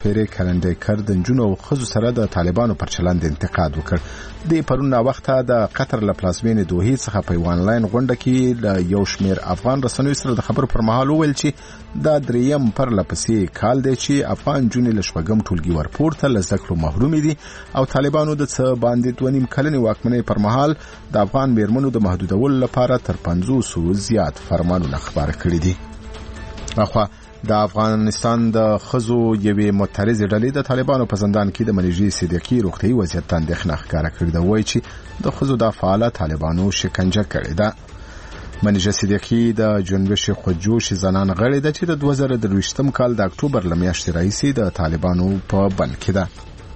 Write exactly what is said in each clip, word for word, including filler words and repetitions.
پیری کلندیکر د نجونو او ښځو سره د طالبانو پر چلند انتقاد وکړ. د پرون وخته د قطر له پلازمینې دوحې څخه په آنلاین غونډه کې د یو شمیر افغان رسنیو سره د خبرو پر مهال وویل چې دا دریم پرله پسې کال دی چې افغان جونې له شپږم ټولګي ورپورته له زده کړو محرومې دي او طالبانو د څه باندې دوه نیم کلنې واکمنۍ پر مهال د افغان میرمنو د محدودولو لپاره تر پنځوسو زیات فرمانونه خپاره کړي دي. اخوا د افغانستان د ښځو یوې معترضې ډلې د طالبانو په زندان کې د منیژې صدیقي روغتیایي وضعیت ته اندېښنه ښکاره کړې ده. وایي چې د ښځو دا فعاله طالبانو شکنجه کړې ده. منیژه صدیقي د جنبش خودجوش زنان غړې ده چې د دوه زره درویشتم کال د اکتوبر له میاشتې راهیسې د طالبانو په بند کې ده.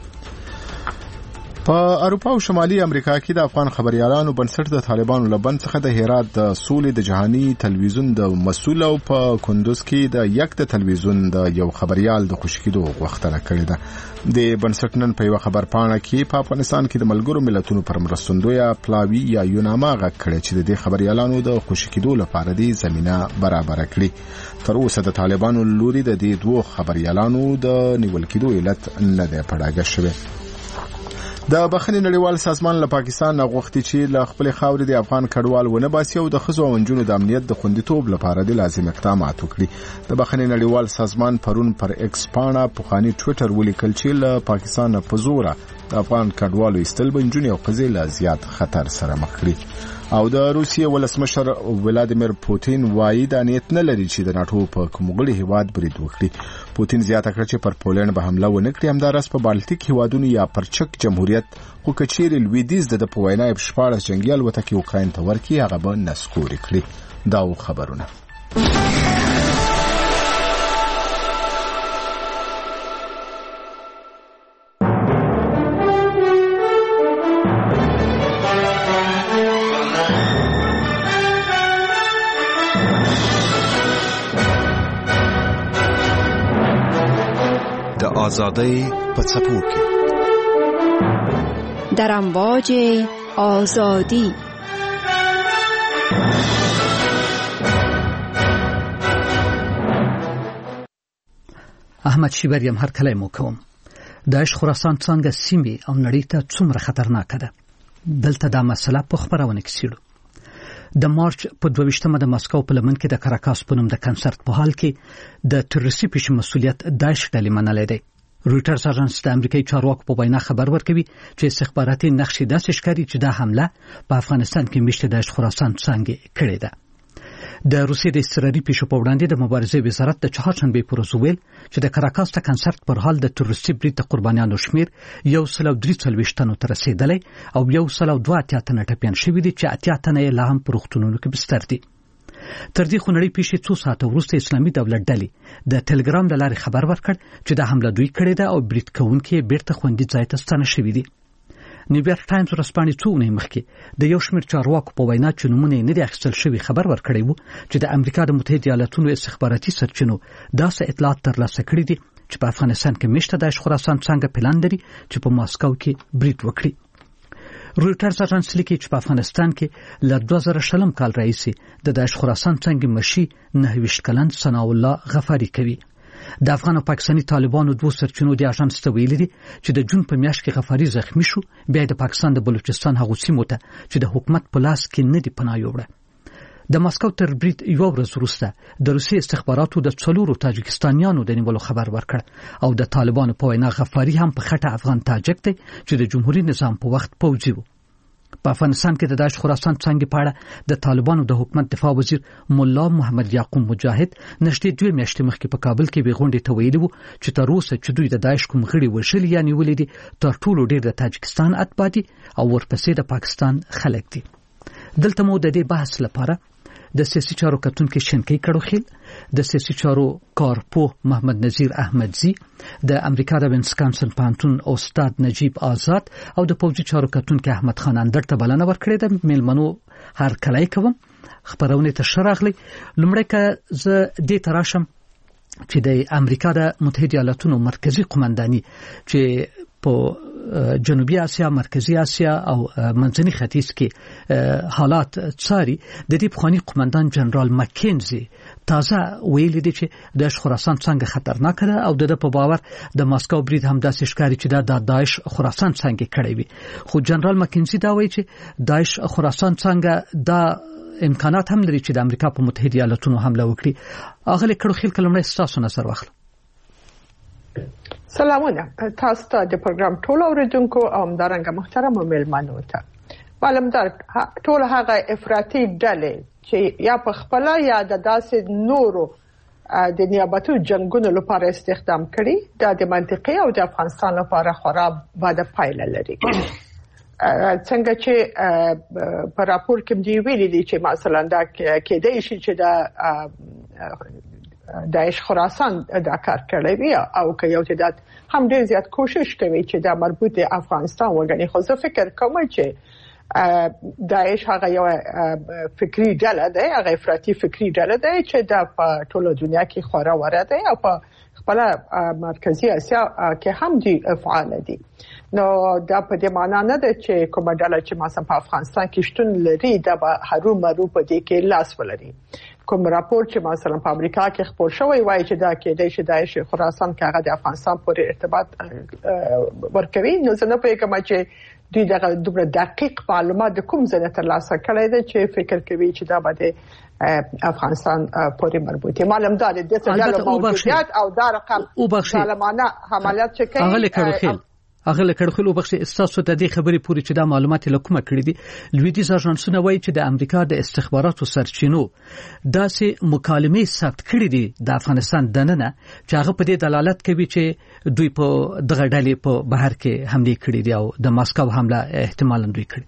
په اروپا او شمالي امریکا کې د افغان خبريالانو بنسټ د طالبانو له بند څخه د هرات د سولې د جهاني تلویزیون د مسؤل او په کندوز کې د یک د تلویزیون د یو خبريال د خوشکېدو غوښتنه کړې ده. د بنسټ نن په یو خبر پاڼه کې په افغانستان کې د ملګرو ملتونو پر مرستندویه پلاوی یا یوناما غږ کړی چې د خبريالانو د خوشکېدو لپاره د زمينه برابر کړي. تر اوسه د طالبانو لوري د دې دوه خبريالانو د نیول کېدو علت نه دی پړاګه شوی. د بخښنې نړیوال سازمان له پاکستان غوښتي چې له خپل خاورې د افغان کډوال ونه باسي او د ښځو او نجونو د امنیت د خوندیتوب لپاره د لازم اقدامات وکړي. د بخښنې نړیوال سازمان پرون پر ایکس پاڼه پخوانی ټویټر ولیکل چې له پاکستان په زوره د افغان کډوالو ایستل به نجونې او ښځې له زیات خطر سره مخ کړي. او د روسیې ولسمشر ولادیمیر پوتین وایي دا نیت نه لري چې د ناتو په کوم غړي هیواد برید وکړي. پوتین زیاته کړ چې پر پولند به حمله ونه کړي. همدارس په بالټیک هیوادونو یا پر چک جمهوریت خو کچېرې لویدیځ د په وینا په شپاړس جنگي الوتکې اوکراین ته ورکړي هغه به نسکوري کړي. دا خبرونه آزادی په څپو کې در امواج آزادی. احمد شیبر یم هر کله مو کوم. داعش خراسان څنګه سیمې او نړۍ ته څومره خطرناک ده. دلته دا مسله په خبرونه کې سیلو. د مارچ په دوه ویشتمه د مسکو په لمن کې د کراکاس په نوم د کنسرت په حال کې د تروریستي پیش مسؤلیت داعش ډلې منلې ده. رویټرز اژانس د امریکایي چارواکو په وینا خبر ورکوي چې استخباراتي نقشې داسې ښکاري چې دا حمله په افغانستان کې میشته داعش خراسان څنګه کړې ده. د روسیې د اضطراري پیښو په وړاندې د مبارزې وزارت د چهارشنبې پر ورځ ویل چې د کراکاس د کنسرت پر حال د تروریستي برید د قربانیانو شمیر یو سل او درې څلوېښت تنو ته رسیدلی او یو سل او دوه اتیا تنه ټپیان شوي دي چې اتیا تنه یې لا هم په روغتونونو کې بستر دي. تر دې خو نړۍ پیښې څو ساعته وروسته اسلامي دولت ډلې د ټلګرام له لارې خبر ورکړ چې دا حمله دوی کړې ده او برید کوونکي بیرته خوندي ځای ته ستانه شوي دي. نیویارک ټایمز ورځپاڼې څو اونۍ مخکې د یو شمېر چارواکو په وینا چې نومونه یې نه دي اخیستل شوي خبر ورکړی و چې د امریکا د متحده ایالاتونو استخباراتي سرچینو داسې اطلاعات ترلاسه کړي دي چې په افغانستان کې میشته داعش خراسان څنګه پلان لري چې په ماسکو کې برید وکړي. رویټرز اژانس لیکي چې په افغانستان کې له دوه زره شلم کال راهیسې د داعش خراسان څنګه مشي نهه ویشت کلن ثنا الله غفاری کوي. د افغان او پاکستاني طالبانو دوه سرچینو د اژانس ته ویلي دي چې د جون په میاشت کې غفاری زخمی شو بیا د پاکستان د بلوچستان هغو سیمو ته چې د حکومت په لاس کې نه دی پناه یووړه. د ماسکو تر برید یو ورځ وروسته د روسي استخباراتو د څلورو تاجکستانیانو د نیولو خبر ورکړ او د طالبانو په وینا غفاری هم په خټه افغان تاجک دی چې د جمهوریت نظام په وخت پوځي و. په افغانستان کې د داعش خراسان څنګه په اړه د طالبانو د حکومت دفاع وزیر مولا محمد یعقوب مجاهد نشته دوه میاشتې مخکې په کابل کې به غونډې ته ویلي وو چې تر اوسه چې دوی د داعش کوم غړي وشل یا نیولې دي تر ټولو ډېر د تاجکستان اتباع دي او ورپسې د پاکستان خلک دي. دلته مو د دې بحث لپاره د سیاسي چارو کتونکو شنکې کړوخیل، د سیاسي چارو کارپوه محمد نذیر احمدزی، د امریکا د وینسکانسن پانتون استاد نجیب آزاد او د پوځي چارو کتونکو احمد خان اندر ته بلنه ورکړې ده. میلمنو هر کله کوم خبرونه ته شراغلي. لمړی که زه دې تراشم چې د امریکا د متحده ایالاتونو مرکزی قومنداني چې په جنوبي اسیا، مرکزی اسیا او منځني ختیځ کې حالات څاري، د دې پخوانی قومندان جنرال مکینزي تازه ویلي دی چې د خراسان څنګه خطرناک ده او د په باور د ماسکو برید هم داسې ښکاري چې دا د داعش خراسان څنګه کړی وي. خو جنرال مکینزي دا وایي چې داعش خراسان څنګه دا امکانات هم لري چې د امریکا په متحده ایالاتونو حمله وکړي. اغلی کړو خیل کلمړی ستاسو نظر واخلم. سلامونه تاسو ته د پروګرام ټول اوریدونکو او همدارنګه محترم مېلمنو ته. معلومدار ټول هغه افراطي ډلې چې یا په خپل یا د داسې نورو د نیابتي جنگونو لپاره استخدام کړي، دا د منطقي او د افغانستان لپاره خراب بده پایله لري. څنګه چې په راپور کې دی ویلي دي چې مثلا دا کېدای شي چې دا داعش خراسان دا کار کړی وي او که یو تعداد هم ډېر زیات کوشش کوي چې دا مربوط د افغانستان وګڼي. خو زه فکر کوم چې داعش هغه یو فکری ډله ده، هغه افراطي فکری ډله ده چې دا په ټوله دنیا کې خورا وره ده او په خپل مرکزی اسیا کې هم دي فعال دي. نو دا په دې معنا نه ده چې کومه ډله چې مثلا په افغانستان کې شتون لري دا به هرو مرو په دې کې لاس ولري. کوم راپور چې مثلا په امریکا کې خپور شوی وایي چې دا کېدای شي داعش خراسان کې هغه د افغانستان پورې ارتباط ورکوي. نو زه نه پوهیږم چې دوی دغه دومره دقیق معلومات د کوم ځای ترلاسه کړی دی چې فکر کوي چې دا به د افغانستان پورې مربوط وي. معلوم دا د دې ډول موجودیت او دا رقم ظالمانه حملات چې کوي. هغه لکه خلکو بخښي استاسو ته د خبرې پوری چې د معلومات لکومه کړې دي. لویدیز اژانسونه وایي چې د امریکا د استخباراتو سرچینو داسې مکالمې ثبت کړې دي د افغانستان دننه چې هغه په دې دلالت کوي چې دوی په دغه ډلې په بهر کې حمله کړې دي او د ماسکو حمله احتمالاً دوی کړې.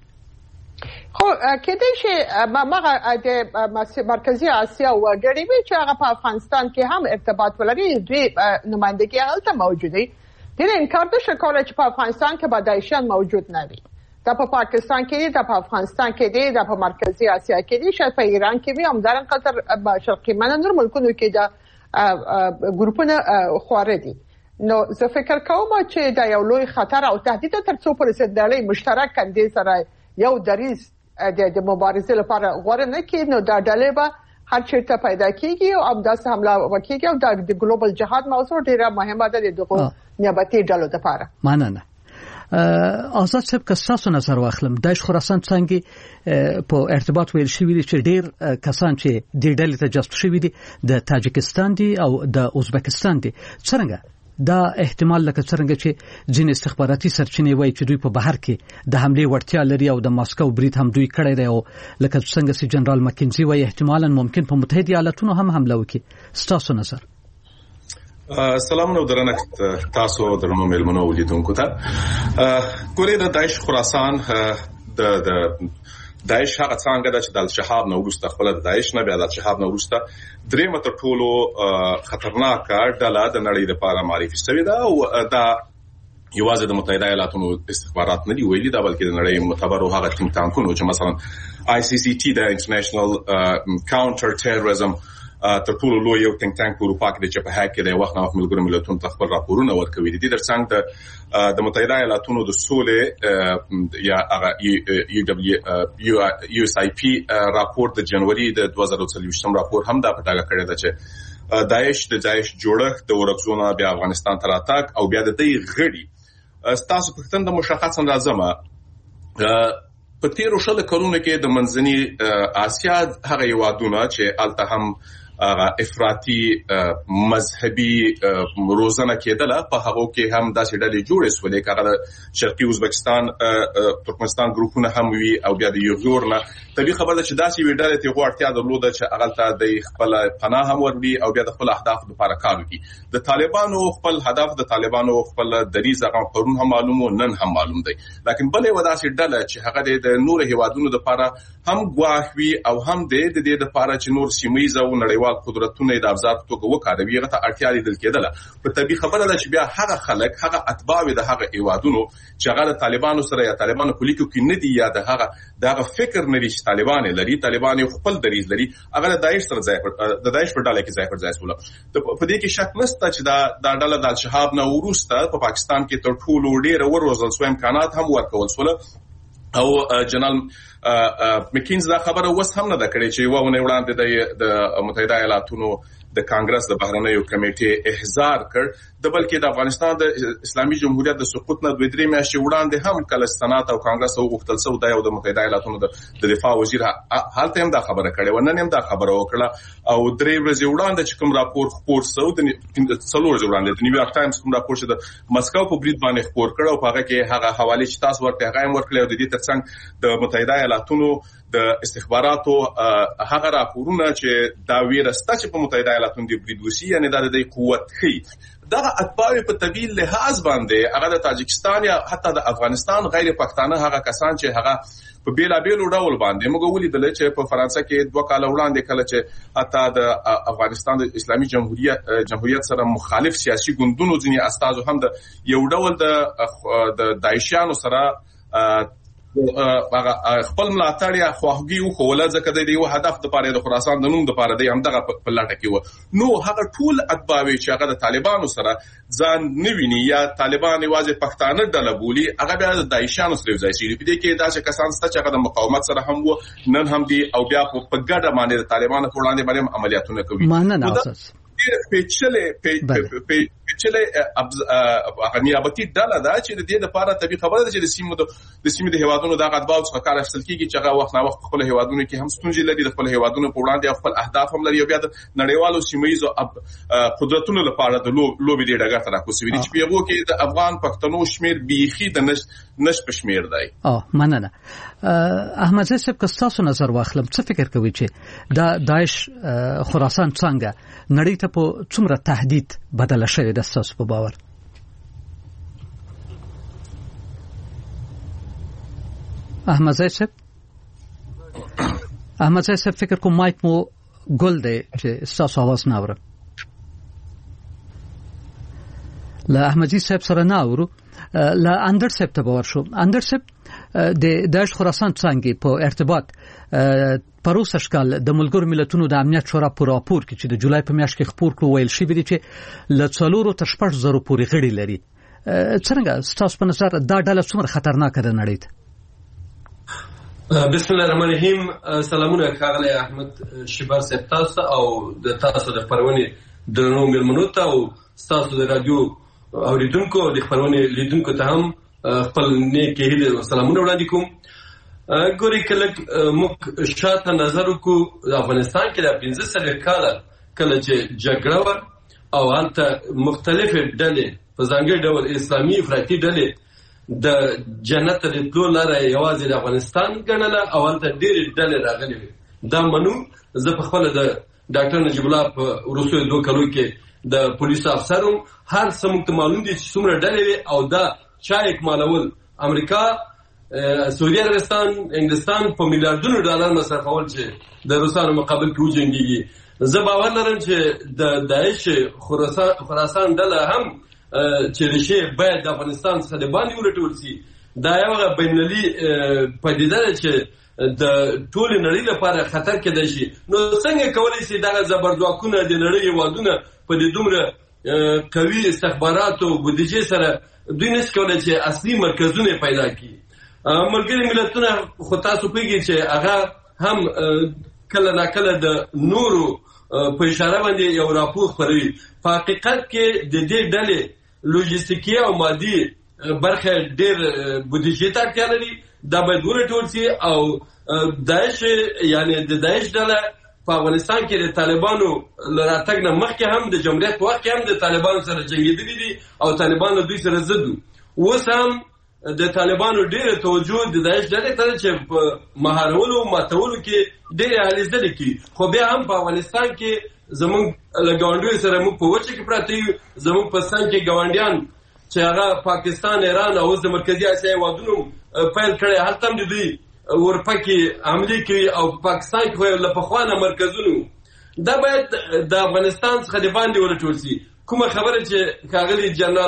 خو کېدای شي ماغه د مرکزی اسیا وګړي وي چې هغه په افغانستان کې هم ارتباط ولري، دوی نمائندګي هلته موجوده. دغه انکار نشي کولای چې په افغانستان کې بدایشان موجود نه وي. دا په پاکستان کې دي، دا په افغانستان کې دي، دا په مرکزی اسیا کې دي، شاید په ایران کې وي، همدارنګه قطر شرقي منځ ملکونو کې دا ګروپونه خواره دي. نو زه فکر کوم چې دا یو لوی خطر او تهدید تر څو پورې ډلې مشترک کندې سره یو دریز د مبارزې لپاره غوړه نه کړي، نو دا ډلې به هر چیرته پیدا کیږي او همداسې حمله وکړي او د ګلوبال جهاد موضوع ډیره مهمه ده د دغه نیابتي ډلو لپاره. مننه. آزاد صاحب که تاسو نظر واخلم داعش خراسان څنګه په ارتباط ویل شوی دي چې ډیر کسان چې د ډلې ته جذب شوی دي د تاجکستان دي او د ازبکستان دي، څنګه دا احتمال لکه څنګه چې ځین استخباراتي سرچینې وایي چې دوی په بهر کې د حمله وړتیا لري او د ماسکو برید هم دوی کړی دی او لکه څنګه چې جنرال مکینزي وایي احتمالاً ممکن په متحده ایالاتونو هم حمله وکړي. ستاسو نظر؟ سلام نو درنښت تاسو درنو مېلمنو ولیدونکو ته. ګورې د داعش خراسان د د داعش هغه څنګه د دل شهاب نو وروسته خپل د داعش نه بیا د شهاب نو وروسته درې متر ټولو خطرناک ډله د نړۍ لپاره معرفي شوې ده او دا یوازې د متحده ایالاتونو استخبارات نه دی ویلي دا بلکې د نړۍ معتبرو هغه ټیم تانکونو چې مثلا آی سی سی ټي د انټرنیشنل کاونټر ټیرریزم تر ټولو لوی یو ټینک ټانک په اروپا کې چې په هغه کې د وخت نه ملګرو ملتونو ته خپل راپورونه ورکوي دي. د څنګه د متحده ایالاتونو د سولې یا هغه یو دبليو یو اس آی پی راپور د جنوري د دوه زره څلوېښتم راپور هم دا پټاګه کړی دی چې داعش د داعش جوړښت د ورکزونه بیا افغانستان ته راتګ او بیا د دې غړي ستاسو پښتون د مشخص اندازمه په تیرو شل کلونو کې د منځني اسیا هغه یوادونه چې الته هم افراطي مذهبي روزنه کېدله په هغه کې هم داسې ډلې جوړې شولې چې هغه شرقي ازبکستان ترکمنستان ګروپونه هم وي او بیا د یوغور نه طبيعي خبره چې داسې وی ډلې ته غوړتیا درلوده چې هغه ته د خپل پناه هم وربي او بیا د خپل اهداف لپاره کار وکړي. د طالبانو خپل هدف د طالبانو خپل دریز هغه پرون هم معلومو نن هم معلوم دی، لکه بلې وداسې ډله چې هغه د نور هیوادونو لپاره هم ګواښ وي او هم د دې لپاره چې نور سیمه ییز او نړیوال نړیوال قدرتونه د افزار په توګه وکاروي هغه ته اړتیا لیدل کېدله. په طبي خبره ده چې بیا هغه خلک هغه اتباع د هغه ایوادونو چې هغه د طالبانو سره یا طالبانو په لیکو کې نه دي یا د هغه دغه فکر نه لري چې طالبان لري طالبان خپل دریځ لري هغه د داعش سره ځای د داعش په ډله کې ځای پر ځای سول. په دې کې شک نشته چې دا د ډله د الشهاب نه وروسته په پاکستان کې تر ټولو ډېر وروزل شو امکانات هم ورکول شول او جنرال مکینز دا خبره وس هم نه ده کړې چې وونه وړاندې د متحده ایالاتونو د کانګرس د بهرنیو کمیټې احضار کړ د بلکې د افغانستان د اسلامي جمهوریت د سقوط نه دوه درې میاشتې وړاندې هم کله سنات او کانګرس وغوښتل سو د یو د متحده ایالاتونو د دفاع وزیر حالت هم دا خبره کړې و نن هم دا خبره وکړه او درې ورځې وړاندې چې کوم راپور خپور سو د څلور ورځې وړاندې د نیویارک ټایمز کوم راپور چې د مسکو په برید باندې خپور کړ او هغه کې هغه حواله چې تاسو ورته هغه هم ورکړل او د دې ترڅنګ د متحده ایالاتونو د استخباراتو هغه راپورونه چې دا ویرسته چې په متحده ایالاتونو د برید وسی یعنی د دې قوت خي دا اتباع په طبيعي لحاظ باندې هغه د تاجکستان یا حتی د افغانستان غیر پښتانه هغه کسان چې هغه په بیلا بیلو ډول باندې موږ ولیدل چې په فرانسه کې دوه کال وړاندې کله چې حتی د افغانستان د اسلامي جمهوریت جمهوریت سره مخالف سیاسي ګوندونو ځینې استازو هم د یو ډول د د داعشانو سره هغه خپل ملاتړ یا خواهګي او خوله ځکه د یو هدف د پاره د خراسان د نوم د پاره د همدغه په لټه کې و نو هغه ټول اتباوي چې هغه د طالبانو سره ځان نویني یا طالبان واځي پښتانه ډله بولی هغه بیا د داعشانو سره ځای شي په دې کې دا چې کسان ست چې هغه د مقاومت سره هم و نن هم دي او بیا په ګډه باندې د طالبانو په وړاندې باندې عملیاتونه کوي مانه اساس پیچلې پیچلې غنیابتي ډله ده چې د دې لپاره طبي خبره ده چې د سیمو د سیمو د هیوادونو د غدباو څخه کار اخیستل کیږي چې هغه وخت نه وخت خپل هیوادونو کې هم ستونزې لري د خپل هیوادونو په وړاندې خپل اهداف هم لري او بیا د نړیوالو سیمایي قدرتونو لپاره د لوبي دی ډګر ته راکوسوي چې پیغو کې د افغان پښتنو شمیر بیخي د نش نش پشمیر دی. اه مننه. احمد زی صاحب که تاسو نظر واخلم څه فکر کوي چې دا داعش خراسان څنګه نړۍ ته په څومره تهدید بدل شوی د تاسو په باور؟ احمد زی صاحب احمد زی صاحب فکر کوم مایک مو ګل دی چې تاسو आवाज نه اورم. لا احمدی صاحب سره نه اورو. لا اندر صاحب ته باور شو. اندر صاحب د داعش خراسان څنګه په ارتباط پروسه شکل د ملګرو ملتونو د امنیت شورا په راپور کې چې د جولای په میاشت کې خپور کړو ویل شوی دی چې ل څلورو تر شپږ زره پورې غړي لري. څنګه تاسو په نظر دا ډله څومره خطرناک ده نړۍ ته؟ بسم الله الرحمن الرحیم. سلامونه ښاغلی احمد شیبر صاحب تاسو او د تاسو د خبرونې درنو مېلمنو ته او تاسو د رادیو اوریدونکو او د خبرونې لیدونکو ته هم خپل نیک هیلې او سلامونه وړاندې کوم. ګوري کله موږ شاته نظر وکړو د افغانستان کې د پنځه سوه کاله کله چې جګړه وه او هلته مختلفې ډلې په ځانګړي ډول اسلامي افراطي ډلې د جنت ته د تلو لاره یوازې د افغانستان ګڼله او هلته ډېرې ډلې راغلې وې. دا منو. زه په خپله د ډاکټر نجیب الله په وروستیو دوه کلو کې د پولیسو افسر وم. هر څه موږ ته معلوم دي چې څومره ډلې وې او دا چا اکمالول امریکا، سعودي عربستان، انګلستان په میلیارډونو ډالر مصرفول چې د روسانو مقابل کې وجنګېږي. زه باور لرم چې د داعش خراسان ډله هم چې ریښې باید د افغانستان څخه د باندې ولټول شي. دا یوه بینالمللي پدیده ده چې د ټولې نړۍ لپاره خطر کېدای شي. نو څنګه کولی شي دغه زبرځواکونه د نړۍ هېوادونه په دې دومره قوي استخباراتو بودیجې سره دوی نشي کولی چې اصلي مرکزونه پیدا کړي. ملګري ملتونه خو تاسو پوهېږئ چې هغه هم کله ناکله د نورو په اشاره باندې یو راپور خپروي. په حقیقت کې د دې ډلې لوجستیکي او مادي برخه ډېر بودیجې ته اړتیا لري. دا باید ولټول شي او داعش یعنی د داعش ډله په افغانستان کې د طالبانو له راتګ نه مخکې هم د جمهوریت په وخت کې هم د طالبانو سره جنګېدلي دي او طالبان له دوی سره ضد وو. اوس هم د طالبانو ډېره توجه د داعش ډلې ته ده چې په مهارولو او ماتولو کې ډېرې هلې ځلې کوي. خو بیا هم په افغانستان کې زموږ له ګاونډیو سره موږ په وچه کې پراته یو. زموږ په څنګ کې ګاونډیان چې هغه پاکستان، ایران او اوس د مرکزي اسیا هېوادونو پیل کړی، هلته هم د دوی ورپکې حملې کوي او په پاکستان کې خو له پخوا نه مرکزونو دا باید د افغانستان څخه د باندې ولټول شي. کومه خبره چې ښاغلي جنرال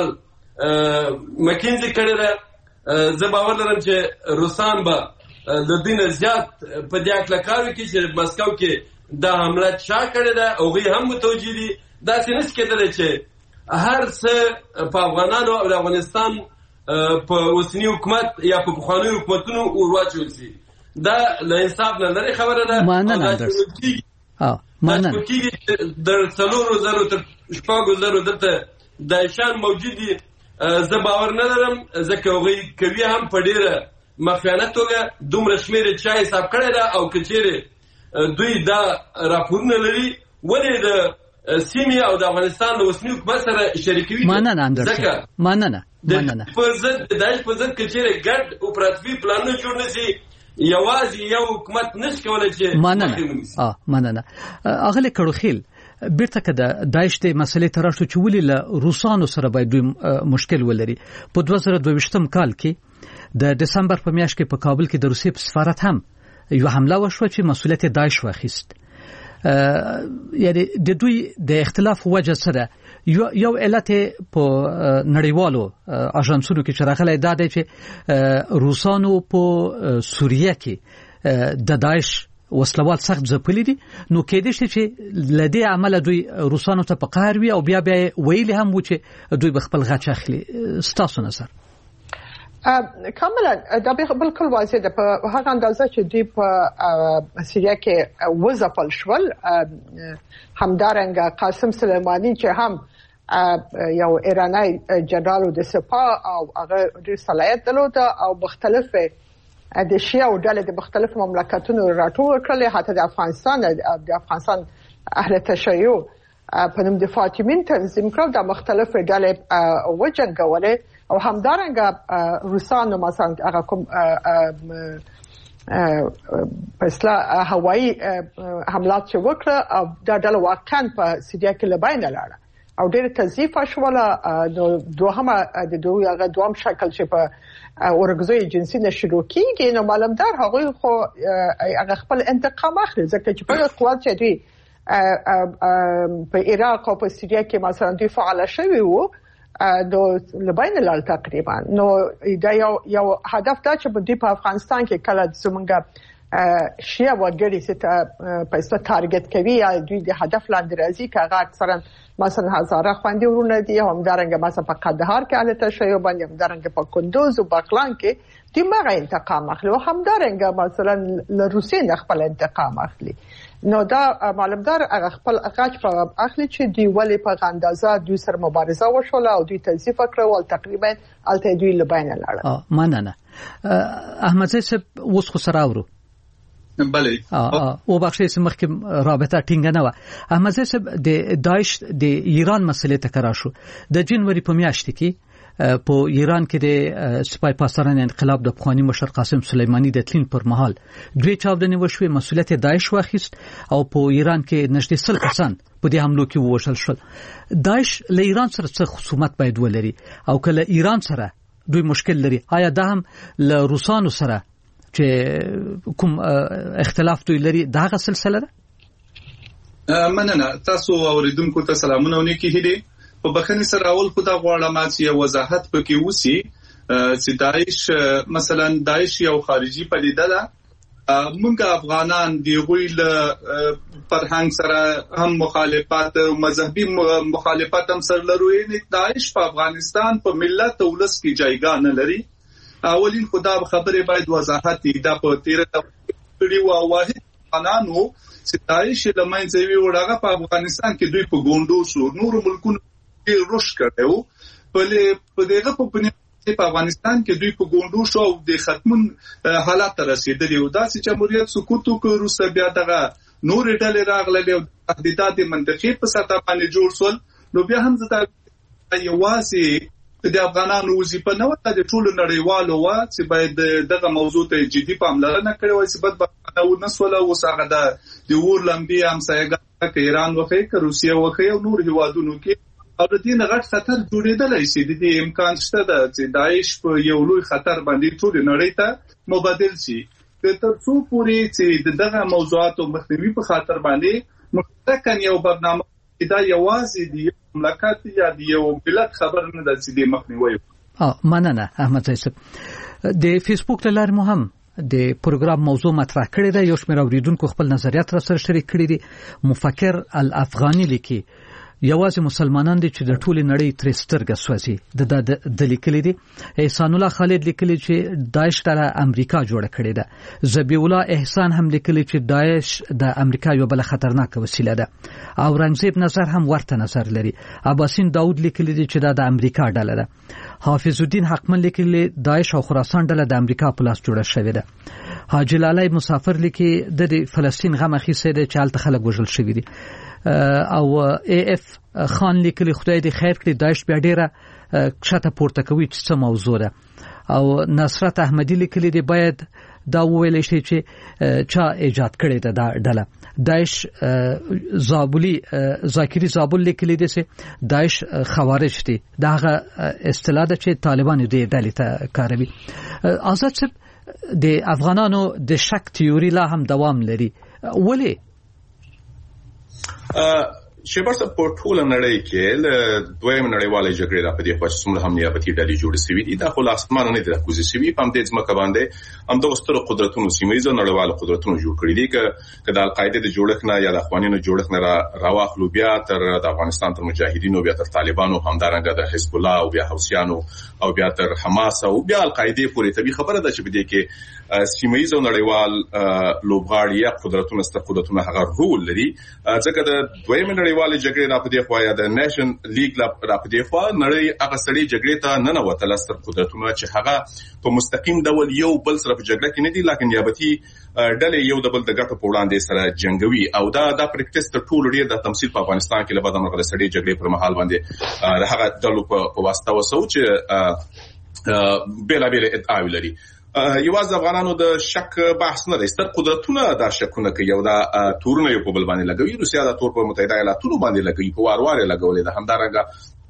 مکینزي کړې ده، زه باور لرم چې روسان به د دوی نه زیات په دې هکله کار وکړي چې مسکو کې دا حمله چا کړې ده، هغوی هم متوجه دي. داسې نشي کېدلی چې هر څه په افغانانو او د افغانستان په اوسني حکومت یا په پخوانیو حکومتونو ور واچول شي. دا له انصاف نه لرې خبره ده. مننه درس مننه د څلورو زرو تر شپږو زرو دلته داعشان موجود دي. زه باور نه لرم ځکه هغوی کوي هم په ډېره مخفیانه توګه دومره شمېر یې چا حساب کړی ده، او که چېرې دوی دا راپورونه لري ولې د سیمې او د افغانستان د اوسني حکومت سره شریکوي؟ مننه اندرسن مننه مننه په ضد د داعش په ضد که چېرې ګډ اپراتیفي پلانونه جوړ نه شي، یوازې یو حکومت نشي کولی چې مننه مننه اغلی کړوخیل بیرته که د داعش د مسلې ته راشو چې ولې له روسانو سره باید دوی مشکل ولري. په دوه زره دوه ویشتم کال کې د دسمبر په میاشت کې په کابل کې د روسیې په سفارت هم یو حمله وشوه چې مسؤلیت داعش واخیست. یعنی د دوی د اختلاف وجه سره یو یو علت په نړیوالو اژانسونو کې چې راغلی دا دی چې روسانو په سوریه کې د داعش وسلوال سخت ځپلي دي، نو کېدای شي چې لدې عمله دوی روسانو ته په قهر وي او بیا بیا ویلي هم و چې دوی به خپل غچ اخلي. ستاسو نظر؟ کاملا دا بالکل واضح ده. په هغه اندازه چې دوی په سوریه کې وځپل شول، همدارنګه قاسم سلیمانی چې هم یو ایرانی جنرال د سپاه او هغه ډېر صلاحیت درلود او مختلفه د شیعه ډلې د مختلفو مملکتونو راټول کړل، حتی د افغانستان د افغانستان اهل تشیع په نوم د فاطمین تنظیم کړو، د مختلفو ډلې وجنګولې او همدارنګه روسانو مثلا هغه کوم پسلا هوایي حملات چې وکړه او دا ډله واقعا په سوریه کې لباینه لاړه او ډېر تضعیف شوله. نو دوهمه د دوی هغه دوام شکل چې په اورګزوی جنسي نشرو کېږي، نو معلومدار هغوی خو هغه خپل انتقام اخلي، ځکه چې په قوت چې دوی په عراق او په سوریه کې مثلا دوی فعال شوي وو نو لباینه لاړ تقریبا. نو دا یو یو هدف دا چې دوی په افغانستان کې کله زمونږ شیعه وګړي چې په اصطلاح تارګت کوي یا دوی د هدف لاندې راځي، که هغه اکثرا مثلا هزاره خويندې ورونه دي، همدارنګه مثلا په قندهار کې اهل تشیع باندې، همدارنګه په کندوز او بغلان کې دوی مغه انتقام اخلي او همدارنګه مثلا له روسیې نه خپل انتقام اخلي. نو دا معلومدار هغه خپل غاچ په اخلي چې دوی ولې په اندازه دوی سره مبارزه وشوله او دوی تضعیف کړو او تقریبا الته دوی لباینه لاړه. اه مننه. احمد صاحب اوس خو سره اورو بله او بخشي سمخ کې رابطه ټینګه نه و. احمد صاحب د داعش د ایران مسلې ته کرا شو د جنوري په میاشت کې په ایران کې د سپای پاسداران انقلاب د پخوانی مشر قاسم سلیمانی د تلین پر مهال دوی چاودنې وشوې، مسؤلیت داعش واخیست او په ایران کې نږدې سل کسان په دې حملو کې ووژل شول. داعش له ایران سره څه خصومت باید ولري او کله ایران سره دوی مشکل لري؟ آیا دا هم له روسانو سره چې کوم اختلاف دوی لري دغه سلسله ده؟ مننه. تاسو اوریدونکو ته سلامونه او نیکی هدي. په بخښنې سره اول خو دا غواړم چې وضاحت پکې وسی چې داعش مثلا داعش یو خارجي پدیده ده. موږ افغانان دی غوی له فرهنګ سره هم مخالفت او مذهبي مخالفت هم سره لرو. نه داعش په افغانستان په ملت او ولس کې جایګاه نه لري. اولین خدا خبره باید وضاحت دا په تیر کړي او واحد قانونو چې داعش لمنځه وی وړاغه په افغانستان کې دوی په ګوندو شو نور ملکونو کې روش کړو په دغه په په افغانستان کې دوی په ګوندو شو او د ختمون حالات رسیدلی او داسې جمهوریت سقوط وکړ. روسه بیا دغه نور ډلې راغلې او تهدیدات منطقي په سطح باندې جوړ شول. نو بیا هم زه یوازې د افغانانو وظیفه نه و د ټول نړیوالو و چې باید دغه موضوع ته جدي پاملرنه کړي وای چې بد او نسوله وساغه د اور لمبي همسایګان کې ایران وخی که روسیه وخی او نور هیوادونو کې او د دې غټ خطر جوړېدلی شي. د دې امکان شته چې داعش په یو لوی خطر باندې ټول نړۍ ته مبادل شي. تر څو پورې چې دغه موضوعات مخنیوي په خاطر باندې مطلقاً یو برنامه دا یوازې د یو مملکت یا د یو بلد خبر نه د سیدې مخنیوي. اه مننه احمد صاحب. د فیسبوک له لارې مو هم د پروګرام موضوع مطرح کړی دی. یو شمېر اوریدونکو خپل نظریات را سره شریک کړي دي. مفکر الافغاني لیکي یوازې مسلمانان دي چې د ټولې نړۍ تر سترګه سوځي. د د لیکلي دي. احسان الله خالد لیکلي چې داعش ډله امریکا جوړه کړې ده. ذبی الله احسان هم لیکلي چې داعش د امریکا یو بل خطرناک وسیله ده. او رنگزیب نظر هم ورته نظر لري. عباسین داود لیکلي دي چې دا د امریکا ډله ده. حافظ الدین حقمن لیکلي داعش او خراسان ډله د امریکا په لاس جوړه شوې ده. حاجی لالی مسافر لیکي د فلسطین غم اخیسته ده چې هلته خلک وژل شوي دي. او ای اف خان لیکلي خدای دې خیر کړي داعش بیا ډیره کښته پورته کوي چې څه موضوع ده. او نصرت احمدی لیکلي دی باید دا وویل شي چې چا ایجاد کړی ده دا ډله. داعش زابلی ذاکری زابل لیکلي دی چې داعش خوارج دي. دا هغه اصطلاح ده چې طالبان دې ډلې ته کاروي. آزاد صاحب د افغانانو د شک تیوري لا هم دوام لري. ولې شیبر صاحب په ټوله نړۍ کې له دویم نړیوالې جګړې را پدې خو څومره هم نیابتي ډلې جوړې شوې دي. دا خو له اسمانه نه دي راکوزي شوي. په همدې ځمکه باندې همدغه سترو قدرتونو سیمه‌ییزو نړیوالو قدرتونو جوړ کړي دي. که د القاعده د جوړښت نه یا د اخوانینو جوړښت نه راواخلو بیا تر د افغانستان تر مجاهدینو بیا تر طالبانو همدارنګه د حزب الله او بیا حوثیانو او بیا تر حماس او بیا القاعده پورې طبي خبره ده چې بده کې سیمه‌ییزو نړیوال لوبغاړي یا قدرتونه ست قدرتونه هغه رول لري. ځکه د دویم نړیوالې جګړې را پدې خو یا د نېشن لیګ را پدې خو نړۍ هغه سړي جګړې ته نه نه وتل ستر قدرتونه چې هغه په مستقیم ډول یو بل سره په جګړه کې نه دي لکه نیابتي ډلې یو د بل د ګټو په وړاندې سره جنگوي. او دا د پریکټس ته ټول ډیر د تمثيل په افغانستان کې لبا د مرغه سړي جګړې پر مهال باندې هغه ډلو په واسطه وسو چې بیل بیل ادعاوی لري. یوازې افغانانو د شک بحث نه دی. ستر قدرتونه دا شکونه کوي او دا تورونه یو په بل باندې لګوي. روسیا دا تور په متحده ایالاتونو باندې لګوي، په وار وار لګولې ده. همدارنګه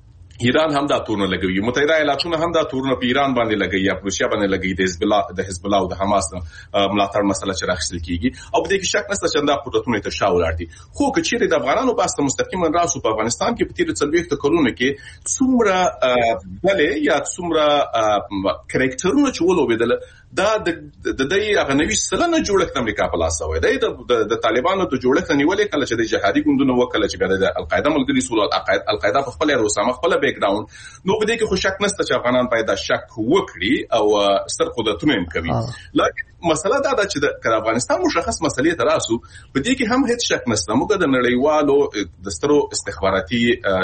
ایران هم دا تورونه لګوي. متحده ایالاتونه هم دا تورونه په ایران باندې لګوي یا روسیا باندې لګوي. د حزب الله د حزب الله او د حماس ملاتړ مسله چې راخصل کیږي او په دې کې شک نشته چې دا قدرتونه ته شاول اړتي. خو کچېره د افغانانو باسته مستقیما راسو په افغانستان کې په تیر څلويخت کلونو کې څومره بلې یا څومره کریکټرونه چې ولوبېدل دا د د دې هغه نوې سلنه جوړښت امریکا په لاس وای. د د طالبانو د جوړښت نیولې کله چې د جهادي ګوندونو وکړه چې د القاعده ملګری سول القاعده په خپل روسامه خپل بیک ګراوند نو په دې کې خو شک نشته چې افغانان باید دا شک وکړي او ستر قدرتونه هم کوي. لکه مسله دا ده چې د افغانستان مشخص مسلې تراسو په دې کې هم هیڅ شک نشته. موږ د نړیوالو د سترو استخباراتي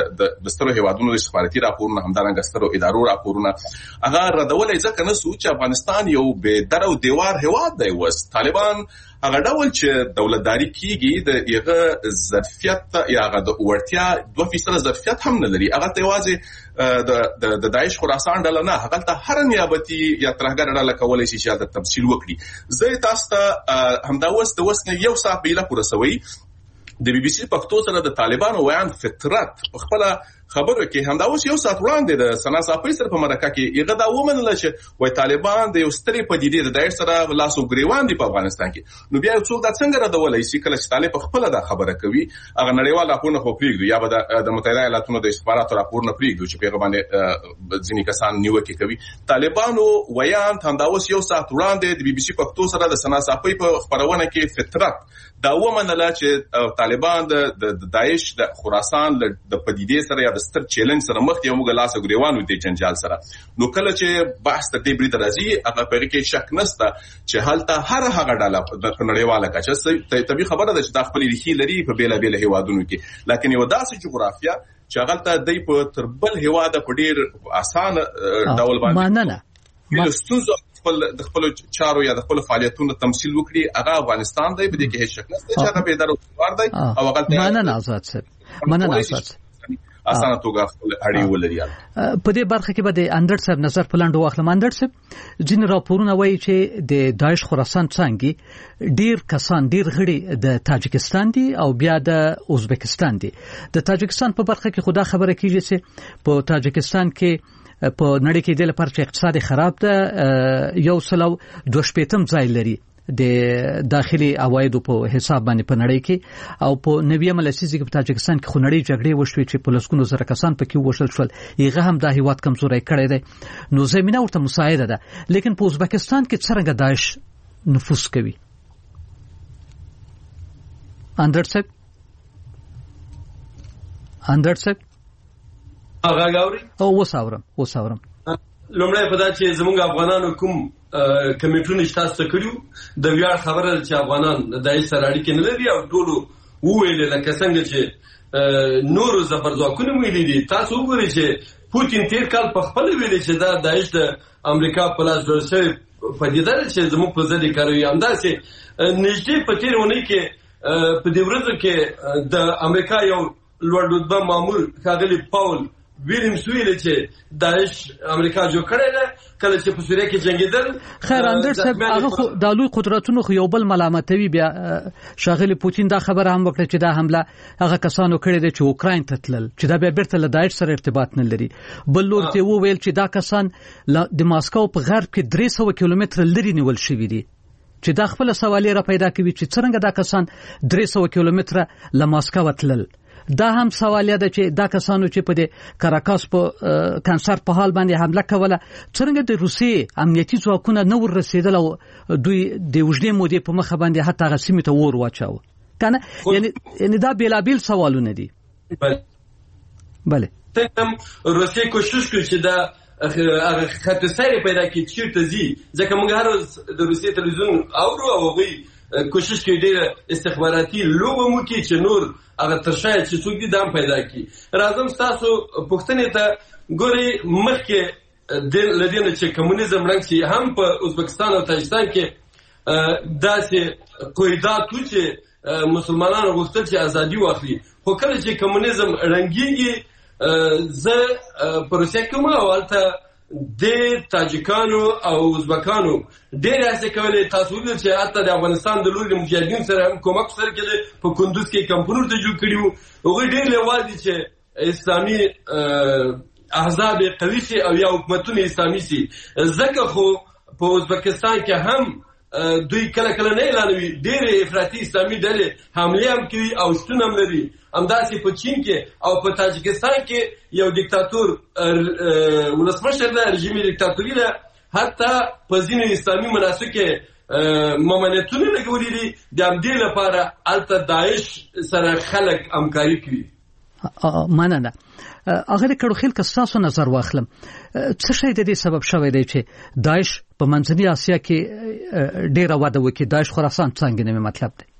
د سترو هیوادونو استخباراتي راپورونه همدارنګه سترو ادارو راپورونه هغه ردولې ځکه نه سوچ افغانستان یو به درو دیوار هواد دی. وس طالبان هغه ډول چې دولتداري کیږي د یغه ظرفیت یا هغه د ورتیا دوه فیصد ظرفیت هم نه لري. هغه توازي د د داعش خراسان ډله نه هغه ته هر نیابتي یا ترهګر ډله کولای شي چې د تفصیل وکړي. زه تاسو ته همدا وست وسنه یو صاحب بیل پورسوي د بي بي سي پښتو سره د طالبانو ویان فطرت خپل خبره کې همدا اوس یو سات وړاندې د سنا صافي سره په مرکه کې یغه دا ومنل چې وای طالبان د یو ستري پدیدې د داعش سره لاسو ګریوان دي په افغانستان کې. نو بیا څوک دا څنګه ردولای شي کله چې طالب خپل دا خبره کوي هغه نړیوال راپورونه خو پریږدي یا د متحده ایالاتونو د استخباراتو راپورونه پریږدي چې په باندې ځینې کسان نیوکه کوي. طالبانو ویان همدا اوس یو سات وړاندې د بي بي سي پښتو سره د سنا صافي په خبرونه کې فطرت دا ومنل چې طالبان د داعش د خراسان د پدیدې سره یا د ستر چیلنج سره مخ یو موږ لاسه ګریوانو د جنجال سره. نو کله چې بحث ته دې برید راځي هغه په کې شک نشته چې حالته هر هغه ډاله په نړیواله کچه طبي خبره ده چې د خپل ریښې لري په بیل بیل هیوادونو کې. لکه یو داسې جغرافیا چې هغه ته د په تربل هیواده په ډیر اسانه ډول باندې مننه مستوزه خپل د خپل چارو یا د خپل فعالیتونو تمثيل وکړي. هغه افغانستان دی په دې کې هیڅ شک نشته چې هغه به درو وار دی او هغه مننه آزاد صاحب مننه آزاد اسانه توګه خپل اړي ولري. په دې برخه کې به د اندر صاحب نظر پلاند واخلم. اندر صاحب ځین راپورونه وایي چې د داعش خراسان څنګه ډیر کسان ډیر غړي د تاجکستان دي او بیا د ازبکستان دي. د تاجکستان په برخه کې خدا خبره کیږي چې په تاجکستان کې په نړۍ کې د لپاره چې اقتصاد خراب ده یو سلو دوه شپېتم ځای لري د داخلي عوایدو په حساب باندې په نړۍ کې او په نویمه لسیزه کې په تاجکستان کې خونړۍ جګړې وشوې چې په لسګونو زره کسان پکې وشل شول یغه هم د هیواد کمزوري کړی دی نو زمينه ورته مساعده ده لیکن په ازبکستان کې څنګه داعش نفوذ کوي اندر صاحب اندر صاحب هغه غاوري او وساورم وساورم لومړی په دا چې زموږ افغانانو کوم کمیټونه تاسو کړیو د ویاړ خبره چې افغانان د دای سره اړیکې نه لري او ټول وویل لکه څنګه چې نورو زبرځواکونو ویلي دي تاسو وګورئ چې پوتین تیر کال په خپل ویلي چې دا داعش د امریکا په لاس جوړ شوی پدیده چې زموږ په ځدې کوي همداسې نږدې په تیرونه کې په دې ورځو کې د امریکا یو لوړ رتبه مامور ښاغلي پاول ویلیمز ویل چې داعش امریکا جوړ کړی ده کله چې په سوریه کې جنگیدل خیر اندر صاحب هغه د لوی قدرتونو خو یو بل ملامتوي بیا شاغلی پوتین دا خبره هم وکړه چې دا حمله هغه کسانو کړی دي چې اوکراین ته تلل چې دا بیا بیرته له داعش سره ارتباط نه لري بل لور ته وویل چې دا کسان د ماسکو په غرب کې درې سوه کیلومتره لري نیول شوی دي چې دا خپل سوالې را پیدا کوي چې څنګه دا کسان درې سوه کیلومتره له ماسکو تلل دا هم سوالیا ده چې دا کسانو چې په د کاراکاس په کانسر په حال باندې حمله کوله څنګه د روسي امنیتي ځواکونه نو ور رسیدل او دوی د وجدې مودې په مخ باندې حتی غسیمه ته ور واچاو کنه یعنی یعنی دا بیلابیل سوالونه دي بله تم روسي کوشش کوي چې دا هغه خط سری پیدا کړي چې تزي ځکه موږ هر ورځ د روسي تلویزیون اورو او غوي کوشش کوي د استخباراتي لوبه مو کې چې نور هغه ترشای چې څوک دي دام پیدا کی راځم تاسو پښتنې ته ګوري مخکې د لدینه چې کمونیزم رنګ شي هم په ازبکستان او تاجکستان کې داسې قیدات چې مسلمانانو غوښتل چې ازادي واخلي خو کله چې کمونیزم رنګيږي زه په روسیه کې ما ولته د تاجکانو او ازبکانو ډېر هڅه کولې تاسو ولر چې حتی د افغانستان د لوري مجاهدین سره هم کومک سره کړي په کندوز کې کمپونر ته جوړ کړیو هغه ډېر لوال دي چې اسلامي احزاب قوي شي او یا حکومتونه اسلامي شي ځکه خو په ازبکستان کې هم دوی کله کله نه اعلانوي ډېر افراطي اسلامي ډلې حمله هم کوي او شتون هم لري همداسې په چین کې او په تاجکستان کې یو دیکتاتور ولسمشر ده رژیم دیکتاتوري ده حتی په ځینو اسلامي مناسکو کې ممانعتونه لګولي دي د همدې لپاره هلته داعش سره خلک همکاري کوي مننه هغه د کړو خلک تاسو نظر واخلم څه شي د دې سبب شوی دی چې داعش په منځنۍ اسیا کې ډیره وده وکړي داعش خراسان څنګه نه مطلب دی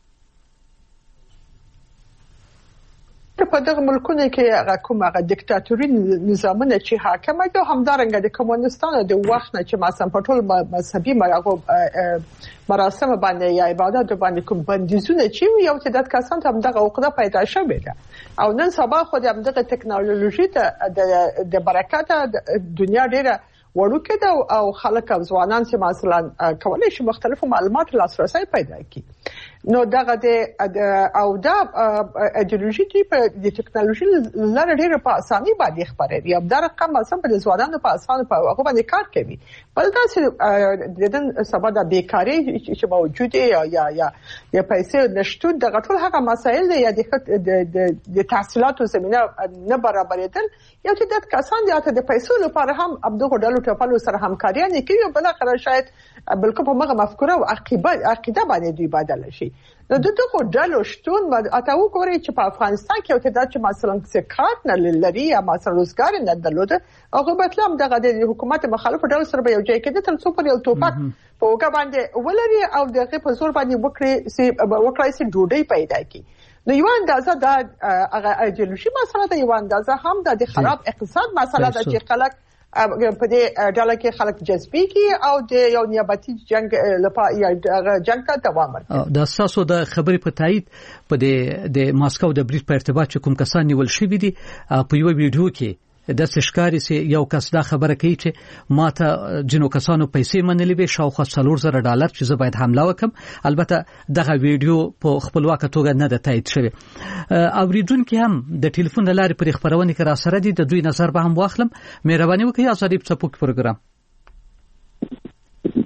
په دغه ملکونو کې هغه کوم هغه دیکتاتوري نظامونه چې حاکم دي همدارنګه د کمونستانو د وخت نه چې مثلا په ټول مذهبي مراسم باندې یا عبادت باندې کوم بندیزونه چې یو تعداد کسان ته همدغه عقده پیدا شوه ده او نن سبا خو د همدغه ټکنالوژي ته د برکت دنیا ډیره وړوکې ده او خلک او ځوانان چې مثلا کولای شي مختلفو معلومات لاسرسي پیدا کړي نو دغه د او دا ایدئولوژي چې په د ټکنالوژي لاره ډیره په اساني باندې خبرې یو د رقم مثلا په ځوانانو په اسانه په هغه باندې کار کوي بل دا چې د نن سبا د بیکاری چې موجوده یا یا یا یا پیسې نشټون دغه ټول هغه مسایل یا د د تحصیلاتو زمينه نه برابرېدل یو چې د کسان د اته د پیسو لپاره هم عبدو ډالو ټپلو سره همکاري نه کوي بل اخر شاید بلکې په مغه مفکوره او عقیده عقیده باندې دوی بدل شي نو دغه ډالو شتون اته وګورئ چې په افغانستان کې یو تعداد چې مثلا څه کار نه لري یا مثلا روزګار نه درلوده هغه مطلب دغه د حکومت مخالف ډول سره به یو ځای کې د تر څو پر یو توپک په وګ باندې ولري او دغه په زور باندې وکړي سي وکړي سي ډوډۍ پیدا کړي نو یو اندازه دا هغه ایدئولوژي مسله ده یو اندازه هم د خراب اقتصاد مسله ده چې خلک په دې ډله کې خلک جذبي کی او د یو نیابتي جنگ لپاره یا جنگ ته دوام ورکړي د اساسو د خبرې په تایید په د د ماسکو د بریټ په ارتباط چې کوم کسان نیول شوی دي په یو ویډیو کې د سشکاري سي یو کس دا خبره کوي چې ماته جنو کسانو پیسې منلې به شاوخوا څلور زره ډالر چې زه باید حمله وکم البته دغه ویډیو په خپلواک توګه نه د تایید شوی اوریدونکو هم د ټلیفون لارې پر خبرونه کې را سره دي د دوی نظر به هم واخلم مهرباني وکړئ ازادي په پروګرام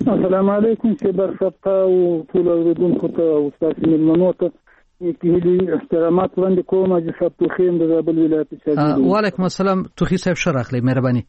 السلام علیکم چې برخه او ټول اوریدونکو ته او تاسو ملمنو ته کې احترامات وړاندې کوم چې صاحب توخیم د زابل ولایت شاهد وعلیکم السلام توخی صاحب شرخلی مهرباني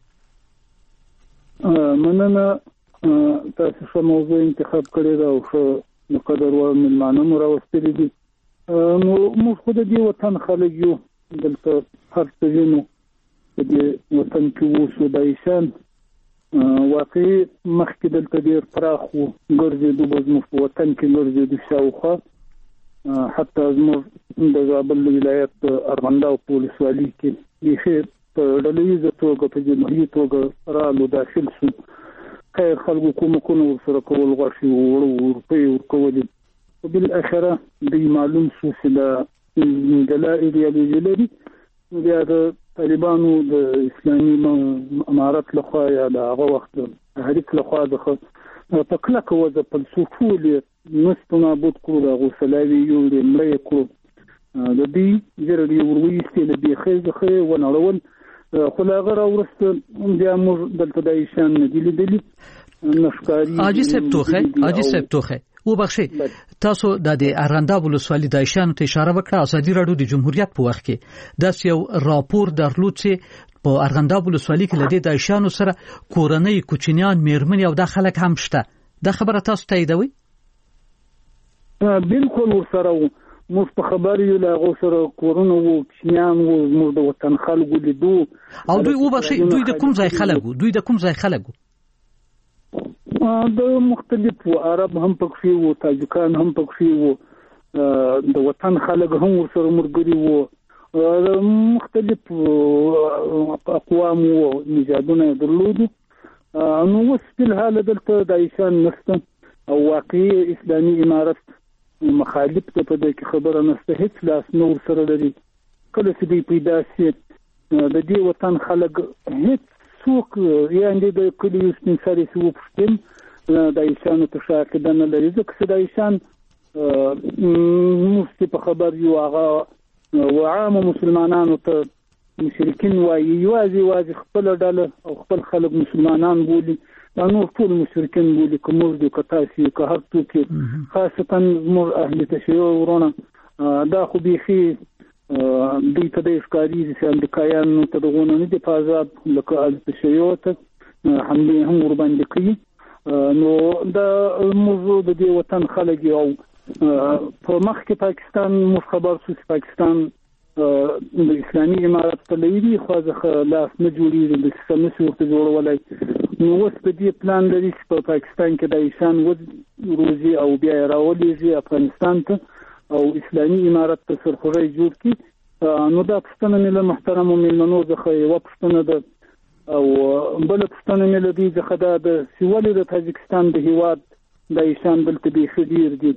مننه تاسو څه موضوع انتخاب کړی دا او څه مقدر و ملمانه مو راوستلي دي نو موږ خو د دې وطن خلک یو دلته هر څه وینو د دې وطن کې اوسو د ایشان واقعي مخکې دلته ډېر پراخ و ګرځېدو به زموږ په وطن کې ګرځېدو شاوخوا حتی زموږ د زابل ولایت ارغنداو په ولسوالۍ کې بیخي په ډلهییزه توګه په جمهوري توګه رالو داخل شو خیر خلکو کومکونه ورسره کول غواړي وړو روپۍ ورکولې بالاخره دوی معلوم شو چې د دلایل یې لري بیا د طالبانو د اسلامي امارت لخوا یا د هغه وخت تحریک لخوا د په کلکه وځپل شو ټول نسته نابود کړو د غوسلاوي یو د مړی کړو د دې جرړي ورويستي له بيخي ځخه ونړول خو لا غره ورسته بیا موږ دلته د ایشان دی لیدلی نشکاری اجي سپتوخه اجي سپتوخه و بخشي تاسو د ارغنداب ولسوالۍ د ایشان ته اشاره وکړه ازادي راډیو د جمهوریت په وخت کې داس یو راپور درلود چې په ارغنداب ولسوالۍ کې لدی د ایشان سره کورنۍ کوچنیان میرمن او د خلک هم شته د خبره تاسو تاییدوي بالکل سره موږ په خبر یو لا غوسره کورونه وو کوچنیان وو موږ د وطن خلکو لیدو او دوی و بخشي دوی د کوم ځای خلکو دوی د کوم ځای خلکو د مختلفو عرب هم پکې وو تاجکان هم پکې وو د وطن خلک هم ورسره مرګري وو مختلف اقوام وو نژادونه درلودو نو اوس په حال دلته د ایشان نشته او واقعي اسلامي امارت مخالف ته په دې کې خبره نشته هیڅ لاس نور سره لري کله چې دوی پیدا شي د دې وطن خلک هیڅ څوک یعنی د کلیو سپینساري سو پښتم د ایشان ته شاکده نه لري ځکه چې د ایشان مفتي په خبر یو هغه وعام مسلمانانو ته مشرکین وایي یوازې یوازې خپل ډله او خپل خلک مسلمانان بولي نو ټول مشرکین بولي کوم د کتاسي که هر څوک خاصتا مر اهل تشیع ورونه دا خو بيخي دوی ته د ښکاری چې امریکایانو ته دغونه نه دي فازاب لکه التشیع ته حمله هم ور باندې کوي نو دا موضوع د دې وطن خلک او په مخ کې پاکستان مخبر شو چې پاکستان د اسلامي امارت په لوري خو ځکه لاس نه جوړیږي د سیمه ورته جوړولای نو اوس په دې پلان لري چې په پاکستان کې د ایشان وروزي او بیا راولېږي افغانستان ته او اسلامي امارت ته سرخوږی جوړ کړي نو دا پښتنه مله محترم او ملمنو ځخه یو پښتنه ده او بل پښتنه مله دي ځخه د سیولې د تاجکستان د هیواد د ایشان دلته به خډیر دي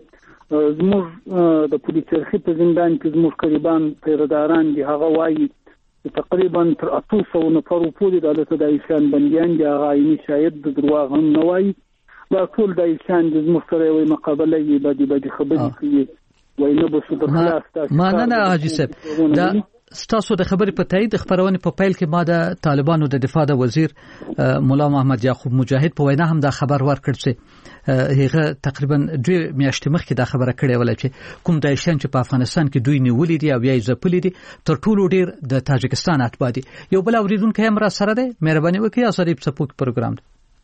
زموږ د پولیسرخي په زندان کې زموږ قریبان پیرداران دي هغه وایي تقریبا تر اته سوه نفر پورې د دلته د ایشان بنديان دي هغه عیني شاید د دروغ هم نه وایي دا ټول د ایشان د زموږ سره یو مقابله یې بدی بدی خبرې کوي وینه به څه د خلاص تاسو ما نه نه حاجی صاحب دا ستاسو د خبرې په تایید خبرونه په پیل کې ما د طالبانو د دفاع د وزیر مولا محمد یعقوب مجاهد په وینا هم دا خبر ورکړ چې هغه تقریبا دوه میاشتې مخکې دا خبره کړې ولا چې کوم د ایشان چې په افغانستان کې دوی نیولې دي او یا ځپلې دي تر ټولو ډیر د تاجکستان اتباع دي یو بل اوریدونکو هم را سره ده مهرباني وکړئ اسریب سپوک پروګرام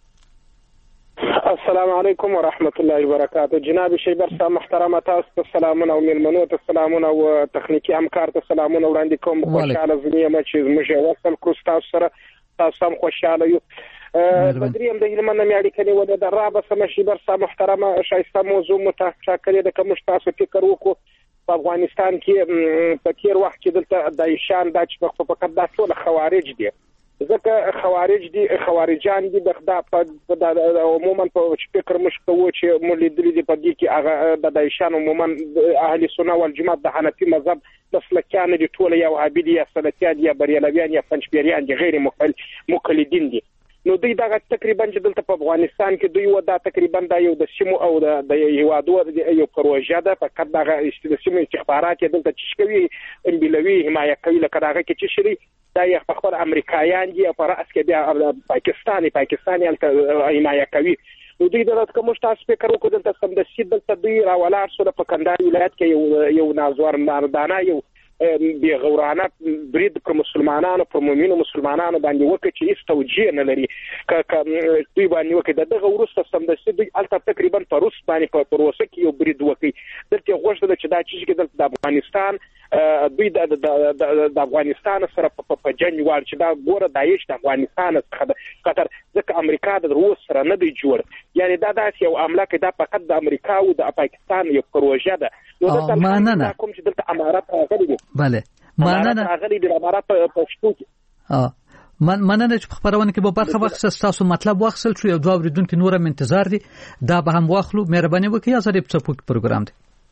السلام علیکم ورحمت الله وبرکاته جناب شیبر صاحب محترمه تاسو ته سلامونه او ملمنو ته سلامونه او تخنیکی همکار ته سلامونه وړاندې کوم خوشاله زنیمه چې موږ وصل کو تاسو سره تاسو هم خوشاله یو بدریم د علم نه میاړي کني ولې د رابه سم شیبر صاحب محترمه شایسته موضوع متشکر د کوم تاسو فکر وکړو په افغانستان کې په تیر وخت کې دلته د ایشان د چې په فقط د ټول خوارج دي ځکه خوارج دي خوارجان دي د عموما په فکر مشکو چې مولدلی دي په دې کې هغه د ایشان عموما اهل سنت والجماعت د حنفي مذهب مسلکیان دي ټول یا وهابي یا سلفیان یا بریلویان یا پنځپیریان دي غیر مقلدین دي نو دوی دا تقریبا چې دلته په افغانستان کې دوی ودا تقریبا دا یو د سیمو او د هیوادو یو پروژه ده فقط دا د سیمو استخبارات دلته چې کوي انبلوي حمایت کوي لکه دا کې چې شری دا یو خبر امریکایان دي په راس کې بیا پاکستاني پاکستاني حمایت کوي نو دوی د کوم تاسو فکر وکړو دلته سم د سید دلته دوی راولاړ شو په کندهار ولایت کې یو یو نازور مردانه یو بی غورانه برید پر مسلمانانو پر مؤمنو مسلمانانو باندې وکړي چې هیڅ توجیه نه لري ک دوی باندې وکړي دغه ورسته سم د سید الته تقریبا په روس باندې په پروسه کې یو برید وکړي دلته غوښتل چې دا چې د افغانستان دوی د افغانستان سره په جنگ وال چې دا ګوره دایښ د افغانستان څخه قطر ځکه امریکا د روس سره نه دی جوړ یعنی دا داسې یو عمله کې دا فقط د امریکا او د پاکستان یو پروژه ده نو دا کوم چې دلته امارات راغلي دي بله مننه راغلي دي امارات په شتو کې من مننه چې په خبرونه کې به برخه واخیسته تاسو مطلب واخیستل شو یو دوه اوریدونکو نور هم انتظار دي دا به هم واخلو مهرباني وکړئ یا زری په سپوک پروګرام دی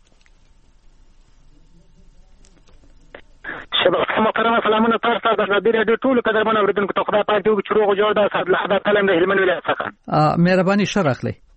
شبکه محترمه سلامونه تاسو ته د دې رادیو ټول قدرمن اوریدونکو ته خدای پاک دې چروغ جوړ دا صد لحظه کلم د هلمند ولایت څخه مهرباني شرح لې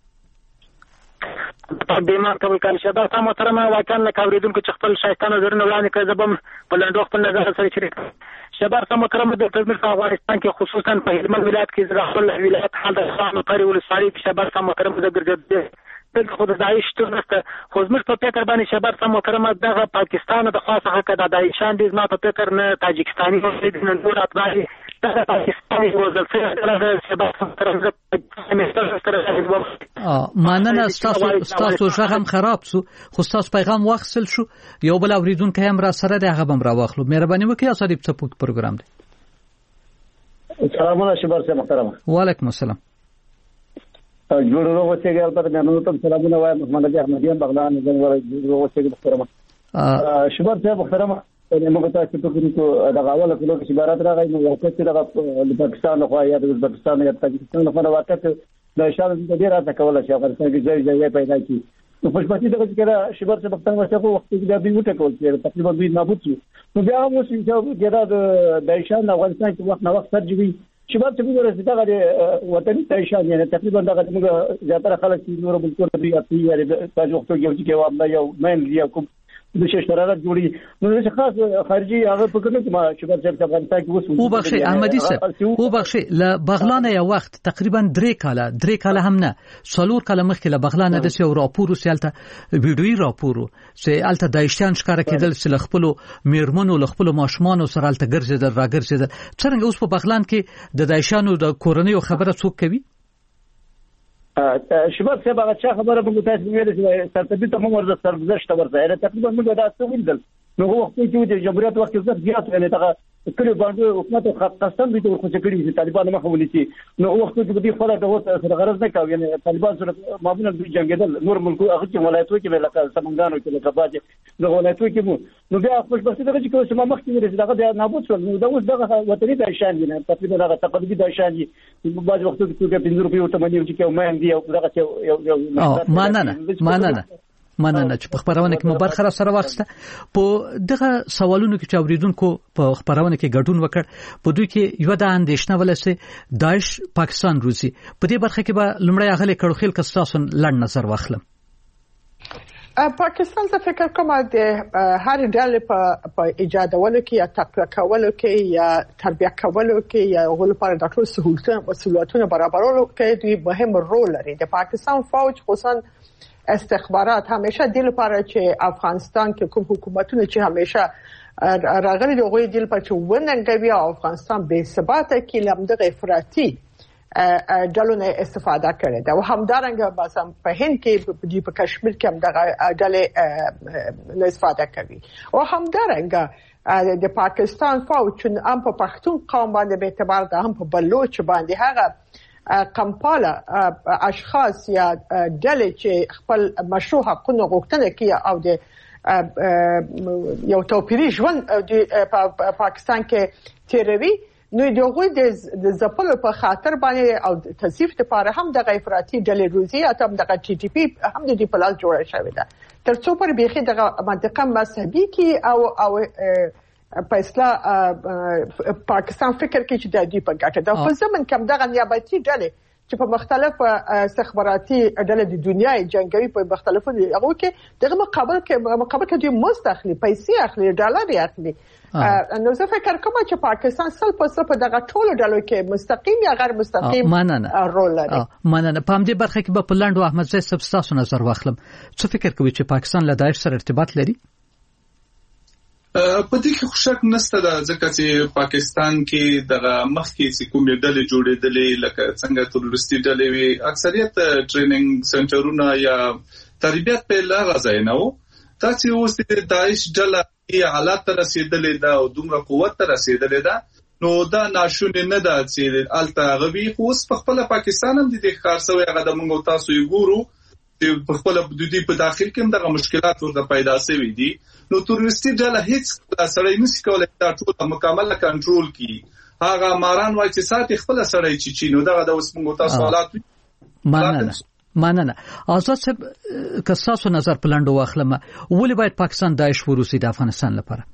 په دې ما قبول کړم شبکه محترمه واکن له اوریدونکو چې خپل شایستانه زرنه وړاندې کړي زبم په لنډو خپل نظر سره شریک شبکه محترمه د تدبیر په افغانستان کې خصوصا په هلمند ولایت کې د خپل ولایت حال د خان پرې ولسوالۍ کې شبکه محترمه د ګرځېدل د خود داعش ترسته خو زموږ په فکر باندې شبکه محترمه دغه پاکستان د خاصه حق د داعشان دي زما په فکر نه تاجکستاني او د نور اتباعي دغه پاکستاني وزل څخه د شبکه محترمه مننه تاسو تاسو څنګه خراب شو خو تاسو پیغام واخیستل شو یو بل اوریدونکو هم را سره د هغه بم را واخلو مهرباني وکړئ اسادی په سپوک پروګرام دی سلامونه شبکه محترمه وعلیکم السلام جوړ وروغه چې البته مې نو ته سلامونه وایم محمد علي احمدیان بغلان زنګ ور وروغه چې محترمه شبر ته محترمه موږ ته چې په کومو د غاوله کلو کې عبارت راغی نو واقع چې د پاکستان خو یا د پاکستان یا تاجکستان خو واقع د اشاره د ډیر راځه کوله چې افغانستان کې ځای ځای پیدا کی نو خوشبختی دغه چې شبر ته پښتون ورته وخت کې د دوی وټه کول چې تقریبا دوی نابود شو نو بیا مو چې د دایشان افغانستان کې وخت نه وخت سرجوي شباب چې موږ رسېدل د وطني تایشان یعنی تقریبا دغه موږ زیاتره خلک چې نور ملکونو دی اتی یا تاسو وخت کې چې وامه یو مین یا کوم د ششترات جوړي نو چې خاص خارجي هغه په کومه کې ما شباب چې افغانستان کې وسو او بخشي احمدي صاحب او بخشي ل بغلانه یو وخت تقریبا درې کاله درې کاله هم نه څلور کاله مخکې ل بغلانه د یو راپور وسیالته ویډیوي راپور چې الته دایشان ښکار کېدل چې خپل میرمنو ل خپل ماشومان سره الته ګرځیدل راګرځیدل څنګه اوس په بغلان کې د دایشانو د کورنۍ خبره څوک کوي شباب څه باغ څه خبره په تاسو ویل چې سرتبي ته موږ ورته سرګذشت ورته تقریبا موږ دا څه ویل نو وخت کې د جمهوریت وخت کې زیات یعنی دا کله باندې حکومت خاصه د ورخه کړی چې طالبان مخه ولې نو وخت کې د خپل د غرض نه کوي یعنی طالبان سره معمولا د جنگیدل نور ملکو هغه چې ولایتو کې لکه سمنګانو کې لکه باج د ولایتو کې مو نو بیا خپل بس دغه چې کوم مخ کې ورته دغه نابود شو نو دا اوس دغه وطني د شان دي تقریبا دغه تقلبي د شان دي باج وخت کې په پنځه روپیه ته باندې چې کوم دی او دغه یو یو مننه مننه مننه چې په خبرونه کې مبارک را سره واخسته په دغه سوالونو کې چې اوریدونکو په خبرونه کې ګډون وکړ په دوی کې یو د اندېښنه ولسه داعش پاکستان روزي په دې برخه کې به لمړی اغله کړو خل کستاسو لړ نظر واخلم پاکستان څه فکر کوم د هر ډول په ایجادولو کې یا تقویه کولو کې یا تربیه کولو کې یا غول پر د ټول سہولتونو او سہولتونو برابرولو کې دوی مهم رول لري د پاکستان فوج خصوصا استخبارات همیشه دل لپاره چې افغانستان کې کوم حکومتونه چې همیشه راغلي دغه دل په چې وننګوي او افغانستان به ثبات کې لمدغه افراطي ډلونه استفاده کړي دا همدارنګه مثلا په هند کې په کشمیر کې هم دغه ډلې استفاده کوي او همدارنګه د پاکستان فوج چې هم په پښتون قوم باندې به اعتبار ده هم په بلوچ باندې هغه کمپاله اشخاص یا ډلې چې خپل مشروع حقوقونه غوښتنه کوي او د یو توپیري ژوند په پاکستان کې تیروي نو دغه د زپلو په خاطر باندې او تضعیف لپاره هم د افراطي ډلې روزي او هم د ټي ټي پی هم د پلاس جوړه شوې ده ترڅو پر بيخي د منطقه مذهبي کې او او په اصلاح پاکستان فکر کې چې د دې په ګټه ده په زمن کې دغه نیابتي ډلې چې په مختلفو استخباراتي ډلې د دنیا جنگوي په مختلفو هغه کې دغه مقابل کې مقابل کې د مستخلي پیسې اخلي ډالر اخلي. نو زه فکر کوم چې پاکستان سل په سل په دغه ټولو ډلو کې مستقیم یا غیر مستقیم رول لري. مننه. په همدې برخه کې به په لاندو احمد زید صاحب تاسو نظر واخلم. څه فکر کوي چې پاکستان له داعش سره ارتباط لري؟ په دې کې شک نشته دا ځکه چې پاکستان کې دغه مخکې چې کومې ډلې جوړېدلې لکه څنګه تروریستي ډلې وي اکثریت ټریننګ سنټرونه یا تربیت په لاره ځای نه وو. دا چې اوس د داعش ډله یې حالات ته رسېدلې ده او دومره قوت ته رسېدلې ده نو دا ناشونې نه ده چې الته غوي اوس په خپل پاکستان هم د دې ښکار شوی هغه د موږ تاسو یې ګورو چې په خپل حدودي په داخل کې هم دغه مشکلات ورته پیدا شوي دي. نو تروریستي ډله هیڅ سړی نشي کولای دا ټول مکمل کنټرول کړي. هغه ماران وایي چې ساتي خپل سړی چې چینو دغه د اوس موږ تاسو حالات مننه مننه. آزاد صاحب که تاسو نظر پلاندو واخلم ولې باید پاکستان داعش وروسي د افغانستان لپاره؟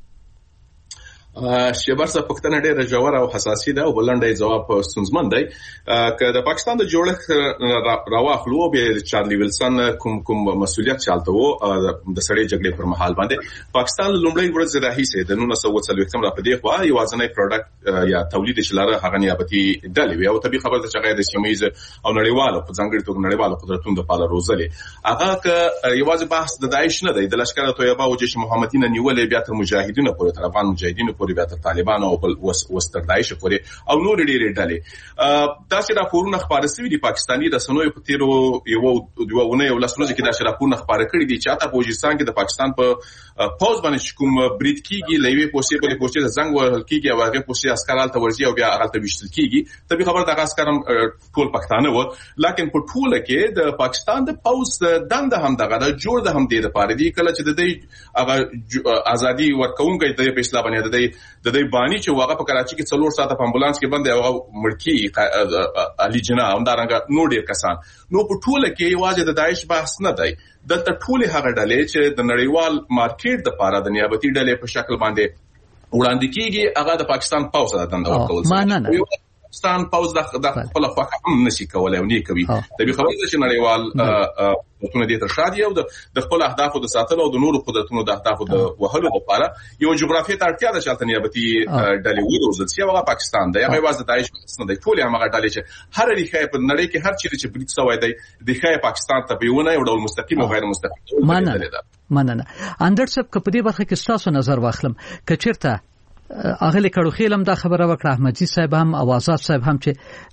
شبر څه پښتنه ډېره ژوره او حساسي ده او بلنډي جواب ستونزمن دی. که د پاکستان د جوړښت راواخلو به چارلی ویلسن کوم کوم مسولیت چالته وو د سړې جګړې پر مهال باندې پاکستان لومړی ورځ راهیسه د نولس سوه څلوېښتم را پدې خو یو ځنې پروډکټ یا تولید شلاره هغه نیابتي ډلې وي او طبي خبر د چغې د سیمایز او نړیوالو په ځانګړي توګه نړیوالو قدرتونو د پاله روزلې هغه که یوازې بحث د داعش نه دی د لشکره طیبه او جيش محمدي نه نیولې بیا تر مجاهدینو پورې تر افغان مجاهدینو پورې بیا تر طالبان او بل وستر داعش پورې او نور ډېرې ډلې دا چې راپورونه خبره شوي دي پاکستاني رسنیو په تیرو یو دوه ونه یو لسونه کې دا چې راپورونه خبره کړي دي چې اته پوزیسان کې د پاکستان په پاوز باندې کوم بریټ کیږي لوي پوسټ په پوسټ د زنګ ورل کیږي او هغه پوسټ اسکرال ته ورځي او بیا هغه ته وشتل کیږي ته به خبر د اسکرم ټول پښتانه و لکه په ټوله کې د پاکستان د پاوز دنده هم دغه د جوړ د هم دی د پاره دی کله چې د دې هغه ازادي ورکوونکي د فیصله باندې د دې بانی چې هغه په کراچي کې څلور ساعته په امبولانس کې باندې هغه مړکی علي جناح هم دارنګ نو ډیر کسان نو په ټوله کې یوازې د داعش بحث نه دی د ټوله هغه ډلې چې د نړیوال مارکیټ د پاره د نیابتي ډلې په شکل باندې وړاندې کیږي هغه د پاکستان پاوز د دنده ورکول شي پاکستان پاوز د خپل خواخ هم نشي کولای ونی کوي د به خبره چې نړیوال قدرتونه دې تر شادي او د خپل اهدافو د ساتلو او د نورو قدرتونو د اهدافو د وهلو لپاره یو جغرافیه ته اړتیا ده چې نیابتي ډلې وروزل شي هغه پاکستان دی هغه واځي داعش نه دی ټول هغه ډلې چې هر ریښه په نړۍ کې هر چیرې چې بریټ سوی دی د ریښه پاکستان ته بیونه یو ډول مستقیم او غیر مستقیم مننه مننه اندر صاحب کپدي برخه کې تاسو نظر واخلم کچیرته اغلی کړو خیلم دا خبره وکړه احمدجی صاحب هم او آزاد صاحب هم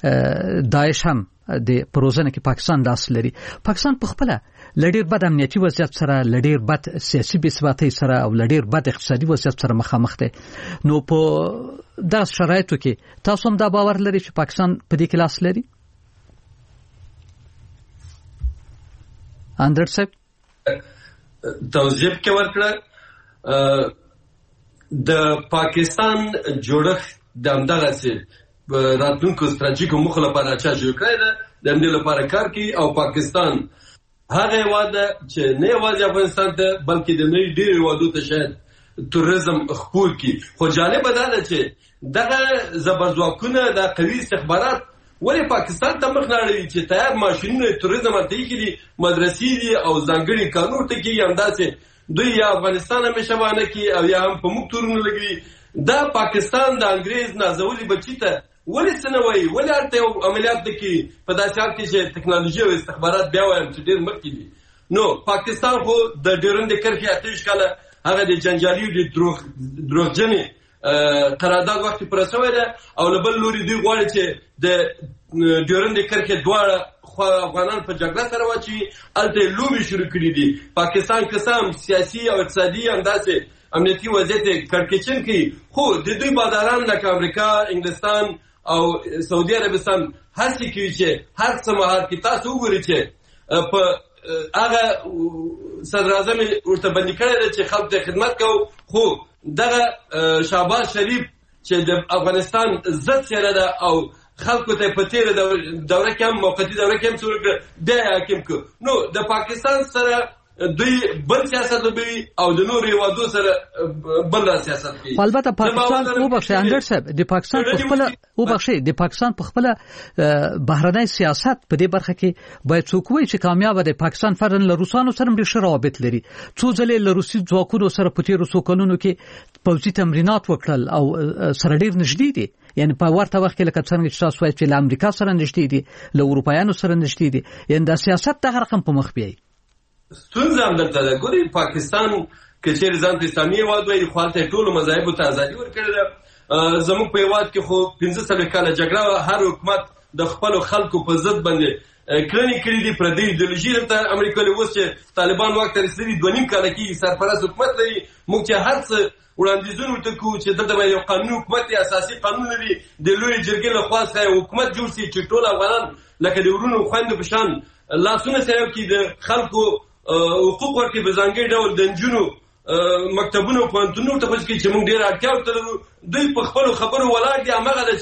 چې داعش هم د پروژنه کې پاکستان لاس لري پاکستان په خپل لډیر بد امنیتي وضعیت سره لډیر بد سیاسي بېثباتۍ سره او لډیر بد اقتصادي وضعیت سره مخامخ دی نو په داس شرایطو کې تاسو هم دا باور لري چې پاکستان په دې کې لاس لري اندر صاحب توضیح کې ورکړه د پاکستان جوړښت د همدغه څه راتلونکو ستراتیژیکو موخو لپاره چا جوړ کړی ده د همدې لپاره کار کوي او پاکستان هغه هېواد ده چې نه یوازې افغانستان ته بلکې د نړۍ ډېرو هېوادو ته شاید توریزم خپور کړي خو جالبه دا ده چې دغه زبرځواکونه د قوي استخبارات ولې پاکستان ته مخ نه اړوي چې تیار ماشینونه توریزم ته کېږي مدرسې دي او ځانګړي قانون ته کېږي همداسې دوی یا افغانستان همیشه باندې کې او یا هم په موږ تورونه لګي دا پاکستان د انګريز نازولي بچی ته ولې څه نه وایي ولې هلته یو عملیات نه کوي په داسې حال کې چې ټکنالوژي او استخبارات بیا وایم چې ډېر مخکې دي نو پاکستان خو د ډیورنډ کرښې اته ویشت کاله هغه د جنجالي د دروغ دروغجنې قرارداد وخت پوره شوی ده او له بل لوري دوی غواړي چې د ډیورنډ کرښې دواړه خو افغانان په جګړه سره واچي الته لوبي شروع کړې دي پاکستان قسم سیاسي او اقتصادي انداسه امنیتي وضعیت کړکېچن کوي خو د دوی باداران لکه امریکا انګلستان او سعودي عربستان هڅه کوي چې هر څه مهار کې تاسو وګورئ چې په هغه صدر اعظم ورته باندې کړی دی چې خلک ته خدمت کوو خو دغه شهباز شریف چې د افغانستان ضد څیره ده او خلکو ته په تیره دوره کې هم موقتي دوره کې هم څوک بیا حاکم کو نو د پاکستان سره دوی بل سیاست وبوي او د نور هیوادو سره بل سیاست کوي. البته پاکستان او بخښه اندر صاحب د پاکستان په خپل او بخښه د پاکستان په خپل بهرنی سیاست په دې برخه کې باید څوک وایي چې کامیاب دی. پاکستان فرن له روسانو سره ډېر روابط لري. څو ځلې له روسي ځواکونو سره په تیرو څو کلونو کې پوځي تمرینات وکړل او سره ډېر نږدې دي. یعنی په ورته وخت کې لکه څنګه چې تاسو وایي چې له امریکا سره نږدې دي، له اروپایانو سره نږدې دي. یعنی د سیاست د هر رقم په مخ بیاي. ستونزه هم دلته ده. ګوري پاکستان کې چې ځان ته اسلامي هیواد وایي خو هلته ټولو مذاهبو ته ازادي ورکړې ده. زموږ په هیواد کې خو پنځه څلوېښت کاله جګړه هر حکومت د خپلو خلکو په ضد باندې کړنې کړي دي. پردۍ ایډیولوژي دلته امریکا له اوس چې طالبان واک ته رسېدلي دوه نیم کاله کېږي سرپرست حکومت لري. موږ چې هر څه وړاندیزونه ورته کوو چې دلته باید یو قانوني حکومت دی، اساسي قانون لري، د لویې جرګې له خوا څخه حکومت جوړ شي چې ټول افغانان لکه د ورونو خویندو په شان لاسونه سره یو کړي، د خلکو حقوق ورکړي په ځانګړي ډول، د نجونو مکتبونو او پوهنتونونو ته پوهڅ کړي چې موږ ډېره اړتیا ورته لرو. دوی په خپلو خبرو ولاړ دي. هماغه ده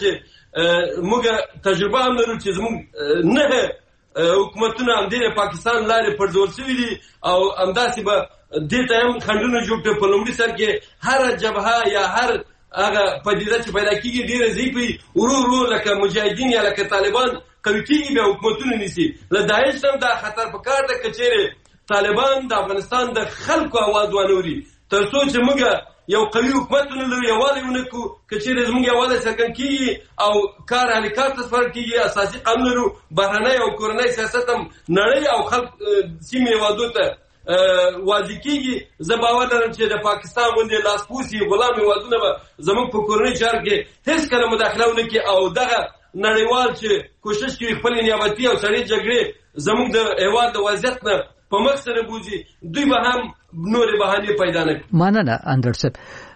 چې موږ تجربه هم لرو چې زموږ نه حکومتونه همدې د پاکستان لارې پرځول شوي دي او همداسې به دې ته هم خنډونه جوړ کړي. په لومړي سر کې هره جبهه یا هر هغه پدیده چې پیدا کېږي ډېره ضعیفه ورو ورو لکه مجاهدین یا لکه طالبان قوي کېږي، بیا حکومتونه نیسي. له داعش هم دا خطر په کار ده که چیرې طالبان د افغانستان د خلکو اواز وانوري، تر څو چې موږ یو قوي حکومت ونلرو، یووالی ونه کړو. که چیرې زموږ یووالی څرګند کېږي او کار اهل کار ته سپارل کېږي، اساسي قانون لرو، بهرنی او کورنی سیاست هم نړۍ او خلک سیمې هېوادو ته واضح کېږي. زه باور لرم چې د پاکستان غوندې لاسپوڅي غلام هېوادونه به زموږ په کورنۍ چارو کې هېڅکله مداخله ونه کړي او دغه نړیوال چې کوشش کوي خپلې نیابتي او سړې جګړې زموږ د هېواد د وضعیت نه په مخ سره بوځي، دوی به هم نورې بهانې پیدا نه کړي. مننه اندر صاحب.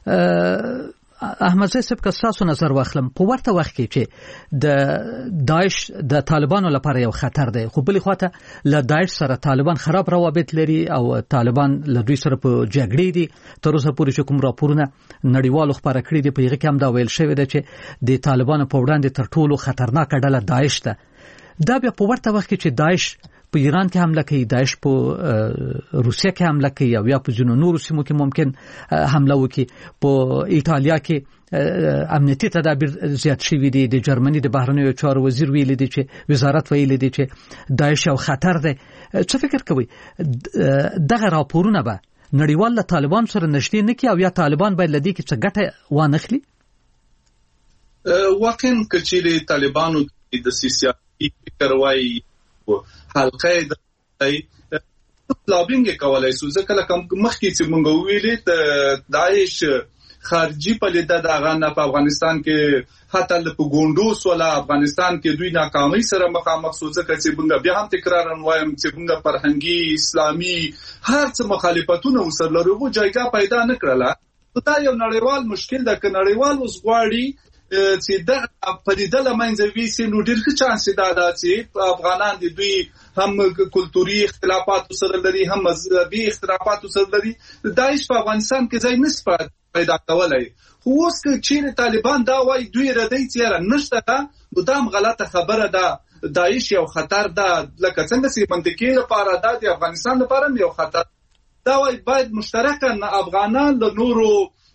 احمد صاحب که تاسو نظر واخلم په ورته وخت کې چې د داعش د طالبانو لپاره یو خطر دی، خو بلې خواته له داعش سره طالبان خراب روابط لري او طالبان له دوی سره په جګړې دي. تر اوسه پورې چې کوم راپورونه نړیوالو خبره کړي دي په هغه کې هم دا ویل شوی دی چې د طالبانو په وړاندې تر ټولو خطرناک ډله داعش ده. دا بیا په ورته وخت کې چې داعش په ایران کې حمله کوي، داعش په روسیه کې حمله کوي او یا په ځینو نورو سیمو کې ممکن حمله وکړي. په ایټالیا کې امنیتي تدابیر زیات شوي دي. د جرمني د بهرنیو چارو وزیر ویلي دی چې وزارت ویلي دی چې داعش یو خطر دی. څه فکر کوي دغه راپورونه به نړیوال له طالبان سره نږدې نه کړي او یا طالبان باید له دې کې څه ګټه وانخلي؟ واقعا که چیرې طالبانو د سیاسي فکر وایي حلقه د لابینګ کولای سو، ځکه لکه مخکې چې مونږ ویلې د داعش خارجي پلیته د غانا په افغانستان کې حتی په ګوندوس ولا افغانستان کې دوی ناکامۍ سره مخامخ سو، ځکه چې مونږ بیا هم تکرار وایم چې مونږ فرهنګي اسلامي هر څه مخالفتونه وسره لرو، ځایګه پیدا نه کړله. دا یو نړیوال مشکل ده. که نړیوال اوس غواړي چې د پدیده لمنځه ویسي نو ډېر ښه چانس دا ده چې افغانان د دوی هم کلتوري اختلافات سره لري، هم مذهبي اختلافات سره لري. داعش په افغانستان کې ځای نسبت پیدا کولای. خو اوس که چیرې طالبان دا وایي دوی ردی چیرې نشته ده، نو دا هم غلطه خبره ده. داعش یو خطر ده، لکه څنګه چې منطقي لپاره ده د افغانستان لپاره هم یو خطر. دا وایي باید مشترکاً افغانان له نورو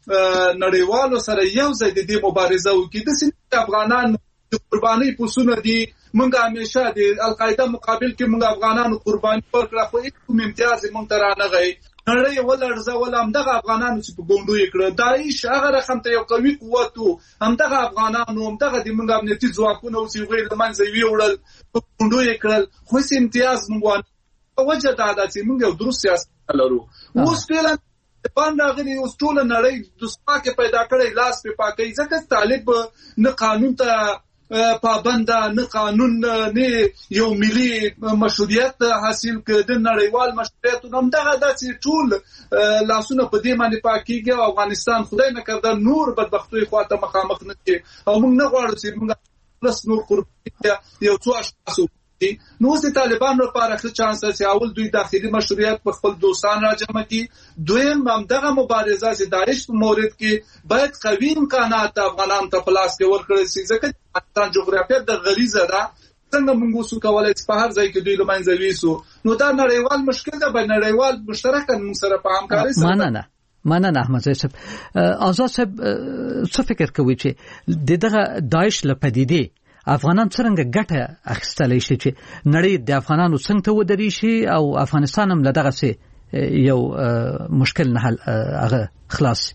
نړیوالو سره یو ځای د دې مبارزه وکړي. د سیمې افغانان د قربانۍ پوسونه دي. موږ همیشه د القاعده مقابل کې موږ افغانانو قرباني ورکړه، خو هیڅ کوم امتیاز موږ ته رانغی. نړۍ ولړزول همدغه افغانانو چې په ګوندو یې کړه. داعش هغه رقم ته یو قوي قوت و، همدغه افغانانو همدغه د موږ امنیتي ځواکونه اوس یې غوی له منځه ویوړل، په ګوندو یې کړل، خو هیڅ امتیاز موږ وانه. وجه دا ده چې موږ یو درست سیاست لرو. اوس فعلا باندې غوړي اوس ټول نړۍ د سپاکه پیدا کړي، لاس په پاکي، ځکه طالب نه قانون ته پابند نه قانون نه یو ملي مشروعیت حاصل کړي، نړیوال مشروعیت هم دغه داسې ټول لاسونه په دې باندې پاکيږي او افغانستان خدای نه کړه نور بدبختوي خواته مخامخ نه شي. او موږ نه غواړو چې موږ پلس نور قرباني یو څو اشخاص نو اوس طالبان لپاره ښه چانس چې اول دوی داخلي مشروعیت په خپل دوستان راجمع کړي، دویم همدغه مبارزه چې داعش په مورد کې باید قوي امکانات افغانان ته پلاس کې ورکړل شي، ځکه افغانستان جغرافیه د غریزه ده څنګه موږ وسو کولای چې په هر ځای کې دوی لمنځه ویسو نو دا نړیوال مشکل ده به نړیوال مشترک موږ سره په همکاري سره مننه مننه احمد صاحب آزاد صاحب څه فکر کوي چې دغه داعش لپدیدې افغانان څنګه ګټه اخیستلی شي چې نړۍ د افغانانو څنګه ته ودرې شي او افغانستان هم له دغه سي یو مشکل نه حل هغه خلاص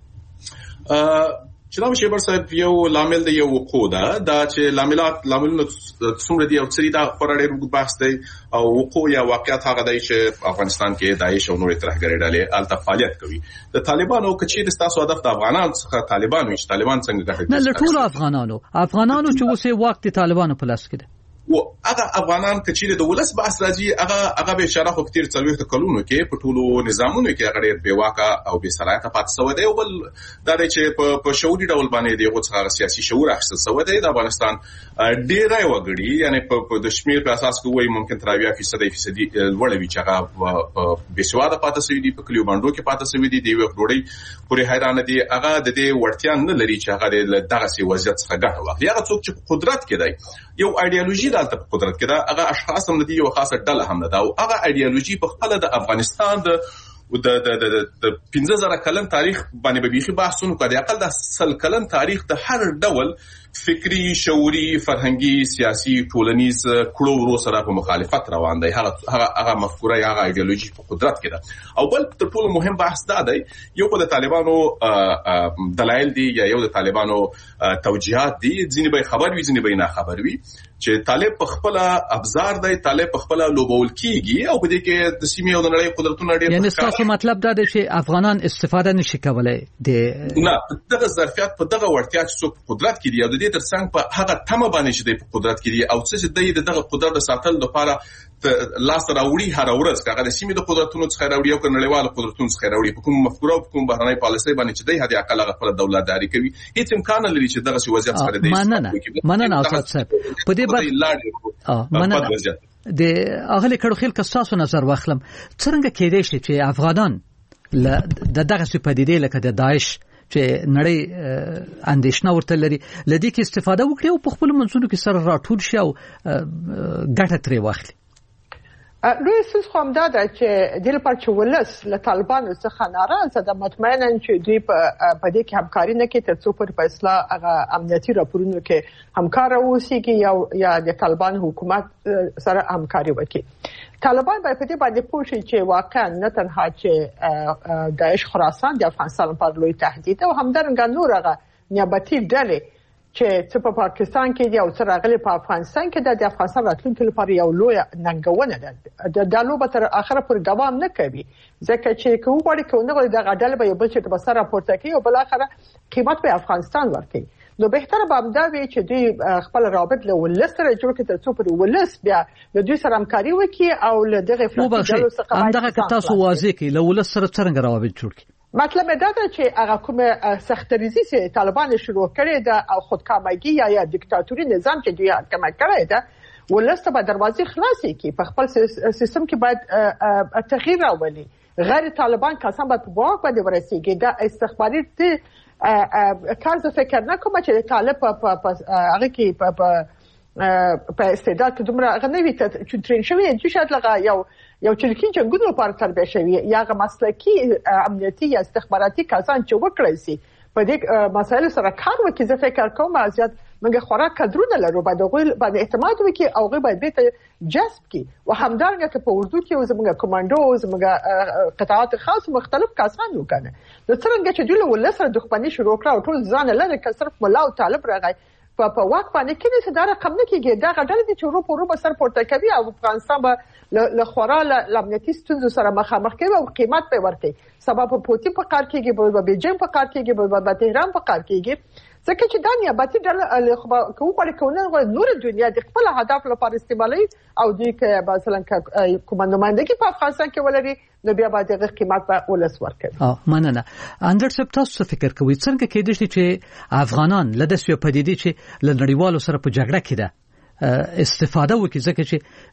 جناب شیبر صاحب یو لامل دی یو وقوع ده دا چې لاملات لاملونه څومره دي او څه دي دا خورا ډېر وګ بحث دی او وقوع یا واقعیت هغه دی چې افغانستان کې داعش او نورې ترهګرۍ ډلې الته فعالیت کوي د طالبانو کچې د تاسو هدف د افغانان څخه طالبان وي چې طالبان څنګه ګټي نه لټول افغانانو افغانانو چې اوسه وخت طالبانو په لاس کې ده و هغه افغانان کچې د ولس بحث راځي هغه هغه به اشاره خو کتیر څلويخت کلونو کې په ټولو نظامونو کې هغه ډېر بیواکه او بې صلاحیته پاتې شوی دی او بل دا چې په په شعوري ډول باندې دی غوڅه سیاسي شعور اخیستل شوی دی د افغانستان ډېر وګړي یعنی په د شمیر په اساس کې وایي ممکن تر اویا فیصد فیصدي لوړ وي چې هغه بې سواده پاتې شوی دی په کلیو باندې کې پاتې شوی دی دی یو ډوړی پورې حیران دي هغه د دې وړتیا نه لري چې هغه دغه سی وضعیت څخه ګټه واخلي هغه څوک چې قدرت کې دی یو ایدئولوژي دلته په قدرت کې دا هغه اشخاص هم دي یو خاصه ډله هم ده او هغه ایدئولوژي په خپل د افغانستان د د د د پنځه زره کلن تاریخ باندې به بيخي بحثونه کوي اقل د سل کلن تاریخ د هر ډول فکری شعوري فرهنګي سیاسي ټولنیز کړو ورو سره په مخالفت روان دی هغه هغه مفکوره یا هغه ایدئولوژي په قدرت کې ده او بل تر ټولو مهم بحث دا دی یو په د طالبانو دلایل دي یا یو د طالبانو توجيهات دي ځینې به خبر وي ځینې به نه خبر وي چې طالب په خپل ابزار دی طالب په خپل لوبول کیږي او په دې کې د سیمې او د نړۍ قدرتونه ډېر یعنی تاسو مطلب دا دی چې افغانان استفاده نشي کولای د نه دغه ظرفیت په دغه وړتیا چې څوک قدرت کې دی او د دې ترڅنګ په هغه تمه باندې چې د قدرت کې دی او څه چې د دغه قدرت ساتل لپاره لاس راوړي هر ورځ هغه د سیمې د قدرتونو څخه راوړي او نړیوال قدرتونو څخه راوړي په کوم مفکوره او کوم بهرنۍ پالیسي باندې چې د هدي عقل هغه خپل دولتداري کوي هیڅ امکان لري چې دغه سی وضعیت سره دی مننه مننه استاد صاحب په دې باندې مننه د اغلی کړو خل کساسو نظر واخلم څنګه کېدای شي چې افغانان د دغه سی پدیدې لکه د داعش چې نړۍ اندیشنه ورته لري لدی کې استفاده وکړي او په خپل منځونو کې سره راټول شي او ګټه ترې واخلي لوی سوس خو همدا ده چې د لپاره چې ولس له طالبانو څخه ناراضه ده مطمئنا چې دوی په دې کې همکاري نه کوي ترڅو پر فیصله هغه امنیتي راپورونو کې همکار اوسېږي یا یا د طالبان حکومت سره همکاري وکړي طالبان باید په دې باندې پوه شي چې واقعا نه تنها چې داعش خراسان د افغانستان لپاره لوی تهدید او همدارنګه نور هغه نیابتي ډلې چې څه په پاکستان کې دی او څه راغلي په افغانستان کې د افغانستان راتلونکي لپاره یو لوی ننګونه ده د لوبه تر اخره پورې دوام نه کوي ځکه چې کوم وړي کوم غوړي د غډل به یو بل چې په سر راپورته کوي او بل اخره قیمت په افغانستان ورکړي نو بهتره به امدا وي چې دوی خپل رابط له ولس سره جوړ کړي ترڅو پر ولس بیا د دوی سره همکاري وکړي او له دغه فلسفه څخه همدغه تاسو واضح کړئ له ولس سره څنګه روابط جوړ کړي مطلب دا ده چې هغه کومه سختریزي چې طالبان شروع کړي ده او خودکامګي یا یا دیکتاتوري نظام چې دوی حکم کړی ده ولست به دروازې خلاصې کی په خپل سیستم کې باید تغییر راولي غیر طالبان کسان به په واک باندې ورسیږي دا استخباري کار څه فکر نه کوم چې طالب په هغه کې په په استعداد کې دومره غنوي چې ترين شوی چې شاید لغه یو یو چرکی جنګونو لپاره تربیه شوی یا غو مسلکی امنیتي یا استخباراتي کسان چې وکړي سي په دې مسایلو سره کار وکړي زه فکر کوم ازیات موږ خوراک کډرونه لرو باید باید اعتماد وکړي او غو باید به جذب کی او همدارنګه په اردو کې زموږ کمانډو زموږ قطاعات خاص مختلف کسان وکنه نو څنګه چې دوی له سره دښمنی شروع کړه او ټول ځان لره که صرف مولا او طالب راغی په په واک باندې کې څه دا رقم نه کېږي دا غټل دي چې ورو په ورو به سر پورته کوي او افغانستان به له خورا لامنیتي ستونزو سره مخامخ کوي او قیمت به ورکړي سبب په پوتین په کار کېږي په بیجینګ په کار کېږي په تهران په کار کېږي ځکه چې دا نیابتي ډله خو کومه کومه نور دنیا د خپل هدف لپاره استعمالوي او دوی کې مثلا کوم نمائندګي په افغانستان کې ولري نو بیا باید د قیمت په ولس ورکړي اه مننه اندر سپ تاسو فکر کوئ څنګه کېدای شي چې افغانان لدې سو پدیدې چې لنړیوالو سره په جګړه کې ده استفاده وکړي ځکه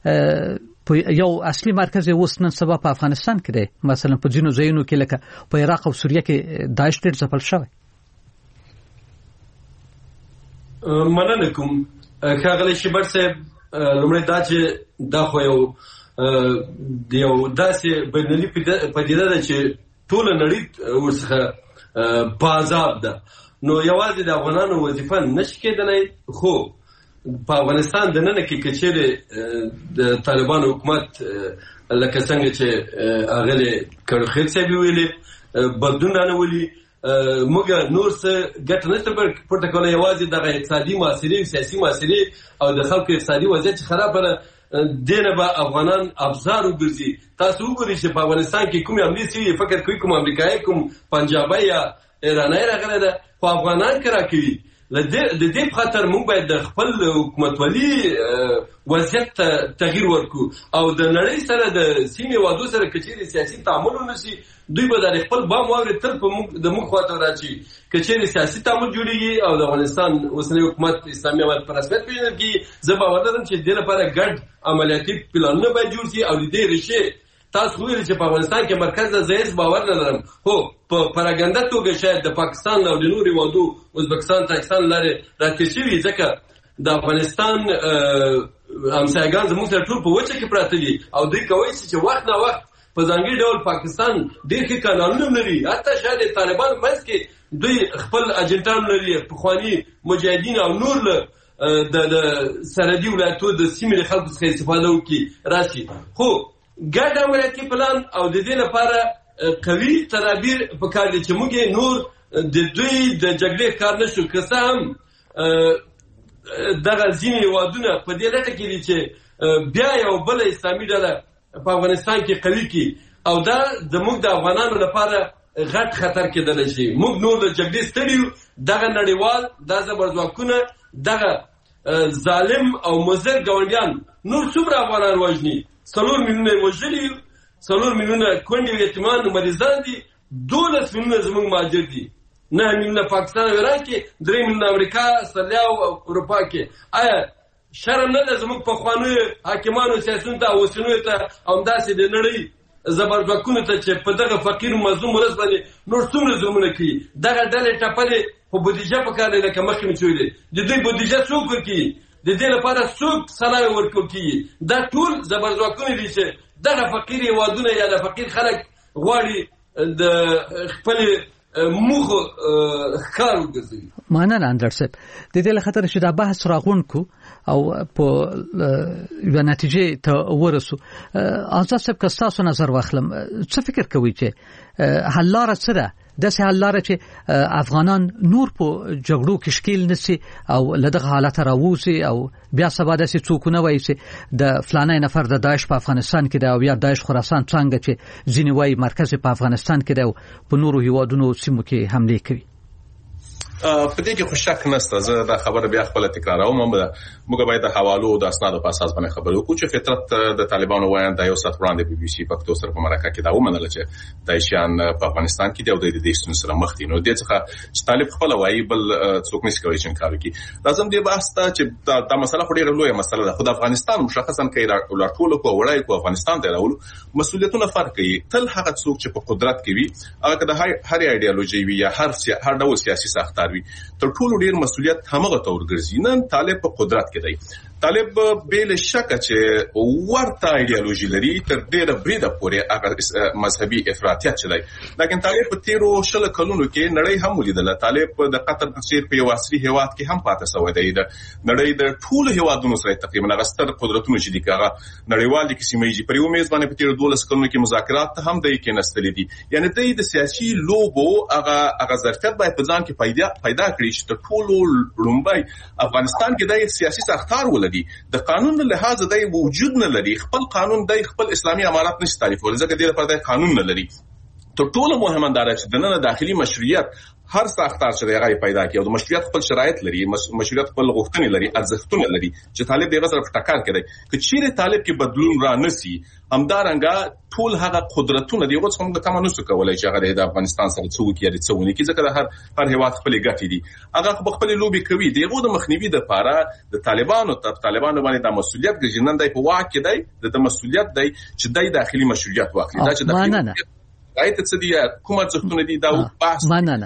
چې یو اصلي مرکز اوس نن سبا په افغانستان کې دی مثلا په ځینو ځایونو کې لکه په عراق او سوریه کې داعش ډېر ځپل شوی مننه کوم ښاغلی شبر صاحب لومړی دا چې دا خو یو یو داسې بینالمللي پدیده ده چې ټوله نړۍ ورڅخه په عذاب ده. نو یوازې د افغانانو وظیفه نشي کېدلی، خو په افغانستان دننه کې که چیرې د طالبانو حکومت لکه څنګه چې اغلې کړخیل صاحب ویلي بدلون رانولي، موږ نور څه ګټه نشته پورته کولی، یوازې دغه اقتصادي معاصرې سیاسي معاصرې او د خلکو اقتصادي وضعیت چې خرابه ده دې نه به افغانان ابزار وګرځي. تاسو وګورئ چې په افغانستان کې کومې حملې شوي، فکر کوئ کوم امریکایي کوم پنجابی یا ایرانی راغلی ده خو افغانان که راکوي. د دې په خاطر موږ باید د خپل حکومتولي وضعیت ته تغییر ورکړو او د نړۍ سره د سیمې هېوادو سره که چیرې سیاسي تعامل ونه شي، دوی به د خپل بام واورې تل په د موږ خواته راځي. که چیرې سیاسي تعامل جوړېږي او د افغانستان اوسنی حکومت اسلامي امارت په رسمیت پېژندل کېږي، زه باور لرم چې د دې لپاره ګډ عملیاتي پلانونه باید جوړ شي او د دې ریښې تاسو ویل چې په افغانستان کې مرکز د ځایز باور نه لرم، خو په پراګنده توګه شاید د پاکستان او د نورو هېوادو ازبکستان تاجکستان لارې راکې شوي، ځکه د افغانستان همسایګان زموږ سره ټول په وچه کې پراته دي او دوی کولی شي چې وخت نه وخت په ځانګړي ډول پاکستان ډېر ښه قانونونه لري، حتی شاید د طالبانو منځ کې دوی خپل اجنټان لري، پخواني مجاهدین او نور له د سرحدي ولایتو د سیمې د خلکو څخه استفاده وکړي راشي. خو ګډ عملیاتي پلان او د دې لپاره قوي تدابیر پکار دي چې موږ نور د دوی د جګړې کار نشو. که څه هم دغه ځینې هېوادونه په دې لټه کې دي چې بیا یو بله اسلامي ډله په افغانستان کې قوي کړي او دا زموږ د افغانانو لپاره غټ خطر کېدلی شي. موږ نور د جګړې ستړي یو، دغه نړیوال دا زبرځواکونه دغه ظالم او مضر ګاونډیان نور څومره افغانان وژني، څلور میلیونه یې وژلي، څلور میلیونه کونډې او یتیمان مریضان دي، دولس میلیونه زموږ مهاجر دي، نهه میلیونه پاکستان او ایران کې، درې میلیونه امریکا، استرالیا او اروپا کې. آیا شرم نه ده زموږ پخوانیو حاکمانو سیاسیونو ته او اوسنیو ته همداسې د نړۍ زبرځواکونو ته چې په دغه فقیر مظلوم ولس باندې نور څومره ظلمونه کوي؟ دغه ډلې ټپلې خو بودیجه پکار دی، لکه مخکې مې چې ویلې د دوی بودیجه څوک ورکوي؟ د دې لپاره څوک سلای ورکول کېږي؟ دا ټول زبرځواکونه دي چې دغه فقیر هېوادونه یا د فقیر خلک غواړي د خپلې موخو ښکار وګرځوي. مننه اندر صاحب. د دې له خاطر چې دا بحث راغونډ کو او په یوه نتیجې ته ورسو، آزاد صاحب که ستاسو نظر واخلم، څه فکر کوئ چې حل لاره څه ده؟ داسې حل لاره چې افغانان نور په جګړو کې ښکیل نشي او له دغه حالته راووځي او بیا سبا داسې څوک نه وایي چې د فلانی نفر د داعش په افغانستان کې دی او یا داعش خراسان څنګه چې ځینې وایي مرکز په افغانستان کې دی او په نورو هیوادونو سیمو کې حملې کوي. په دې کې خو شک نشته. زه دا خبره بیا خپل تکراروم، موږ باید د حوالو او د اسنادو په اساس باندې خبرې وکړو چې فطرت د طالبانو وایي د یو سات وړاندې بي بي سي پښتو سره په مرکه کې دا ومنله چې داعشیان په افغانستان کې دی او د دې ستونزې سره مخ دي. نو دې څخه چې طالب خپل وایي بل څوک نشي کولی چې انکار وکړي. لازم دی بحث ته چې دا مسله خو ډېره لویه مسله ده، خو د افغانستان مشخصا کې راټولو کو وړای کو افغانستان ته راولو مسؤلیتونه فرق کوي. تل هغه څوک چې په قدرت کې وي، هغه د هر ایډیالوژي وي یا هر هر ډول سیاسي ساختار وي، تر ټولو ډیر مسؤلیت همغه تور ګرځي. نن طالب په قدرت کې دی، طالب بل شک چې ورته ایډیالوژي لري تر ډیره بریده پورې هغه مذهبي افراطیت چلی، لیکن طالب په تیرو شل کلونو کې نړۍ هم ولیدل. طالب د قطر په څیر په یو عصري هیواد کې هم پاتې شوی دی. د نړۍ د ټولو هیوادونو سره تقریبا هغه ستر قدرتونه چې دي هغه نړیوال دي کې سیمایي پر یو میز باندې په تیرو دولس کلونو کې مذاکرات هم دی کې نستلې دي. یعنی د سیاسي لوبو هغه هغه ظرفیت باید په ځان کې پیدا پیدا کړي چې ټولو لومبای افغانستان کې د سیاسي ساختار ولري، د قانون له لحاظ د وجود نه لري، خپل قانون د خپل اسلامي امارات نشي تعریفول، ځکه د لپاره د قانون نه لري. تر ټولو مهمه دا چې د نن داخلي مشروعیت هر ساختار چې هغه پیدا کړي او د مشروعیت خپل شرایط لري، مشروعیت خپل غوښتنې لري، ارزښتونه لري چې طالب دغه سره ټکر کوي. که چیرې طالب کې بدلون را نسی، همدارنګه ټول هغه قدرتونه دی اوس هم د کمانو څخه کولای چې هغه د افغانستان سره څوک یې څونه کې، ځکه هر هر هیواد خپل ګټې دي، هغه خپل لوبي کوي. دغه د مخنیوي د لپاره د طالبانو ته طالبانو باندې د مسؤلیت ګرځنن دی په واقع دی د مسؤلیت دی چې د داخلي مشروعیت واخلي. دا چې داخلي رايت څه دي کومه ځختونه دي دا بحث او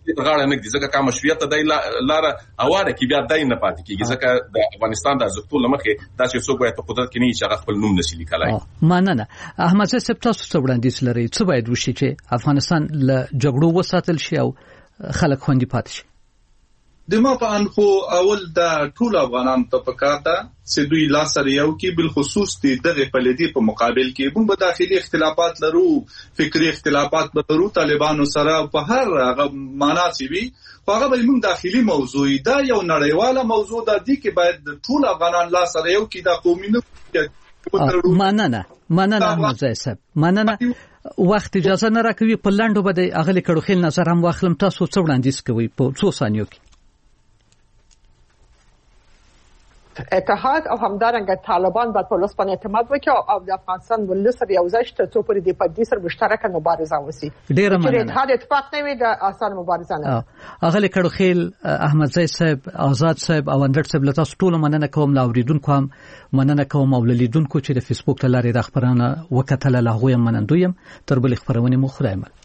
د غاړه نه دي ځکه کوم مشروعیت د لار اواره کې بیا دای نه پاتې کیږي ځکه د افغانستان د ارزښتونو لمخې داسې څوک باید په قدرت کې نه چې هغه خپل نوم نشي لیکلای. مننه. احمد زاید صاحب تاسو څه وړاندیز لرئ څه باید وشي چې افغانستان له جګړو وساتل شي او خلک خوندي پاتې شي؟ د ما په ان خو اول د ټول افغانانو ته پکار ده چې دوی لاس سره یو کې بل خصوص د دغه پلیدي په مقابل کې موږ به داخلي اختلافات لرو فکری اختلافات به لرو طالبانو سره په هر هغه معنا چې وي خو هغه به موږ داخلي موضوع دا یو نړیواله موضوع ده دي کې باید ټول افغانان لاس سره یو کې د قومي نه مننه مننه احمد زاید صاحب مننه. وخت اجازه نه راکوي په لاندو به د اغلی کړو خیل نظر هم واخلم تاسو څه وړاندیز کوي په څو ثانیو کې؟ اتحاد او همدارنګه طالبان باید په لوس باندې اعتماد وکړي او د افغانستان ولس سره یو ځای شته څو پرې د پدې سره مشترکه مبارزه وسی. ډیره مننه. چې اتحاد اتفاق نه وي د آسان مبارزه نه. اغلی کړو خیل احمد زاید صاحب آزاد صاحب او اندر صاحب له تاسو ټول مننه کوم لا اوریدونکو هم مننه کوم او لیدونکو چې د فیسبوک ته لارې د خبرونه وکټل له غویم منندویم تر بل خبرونه مو خدای مل.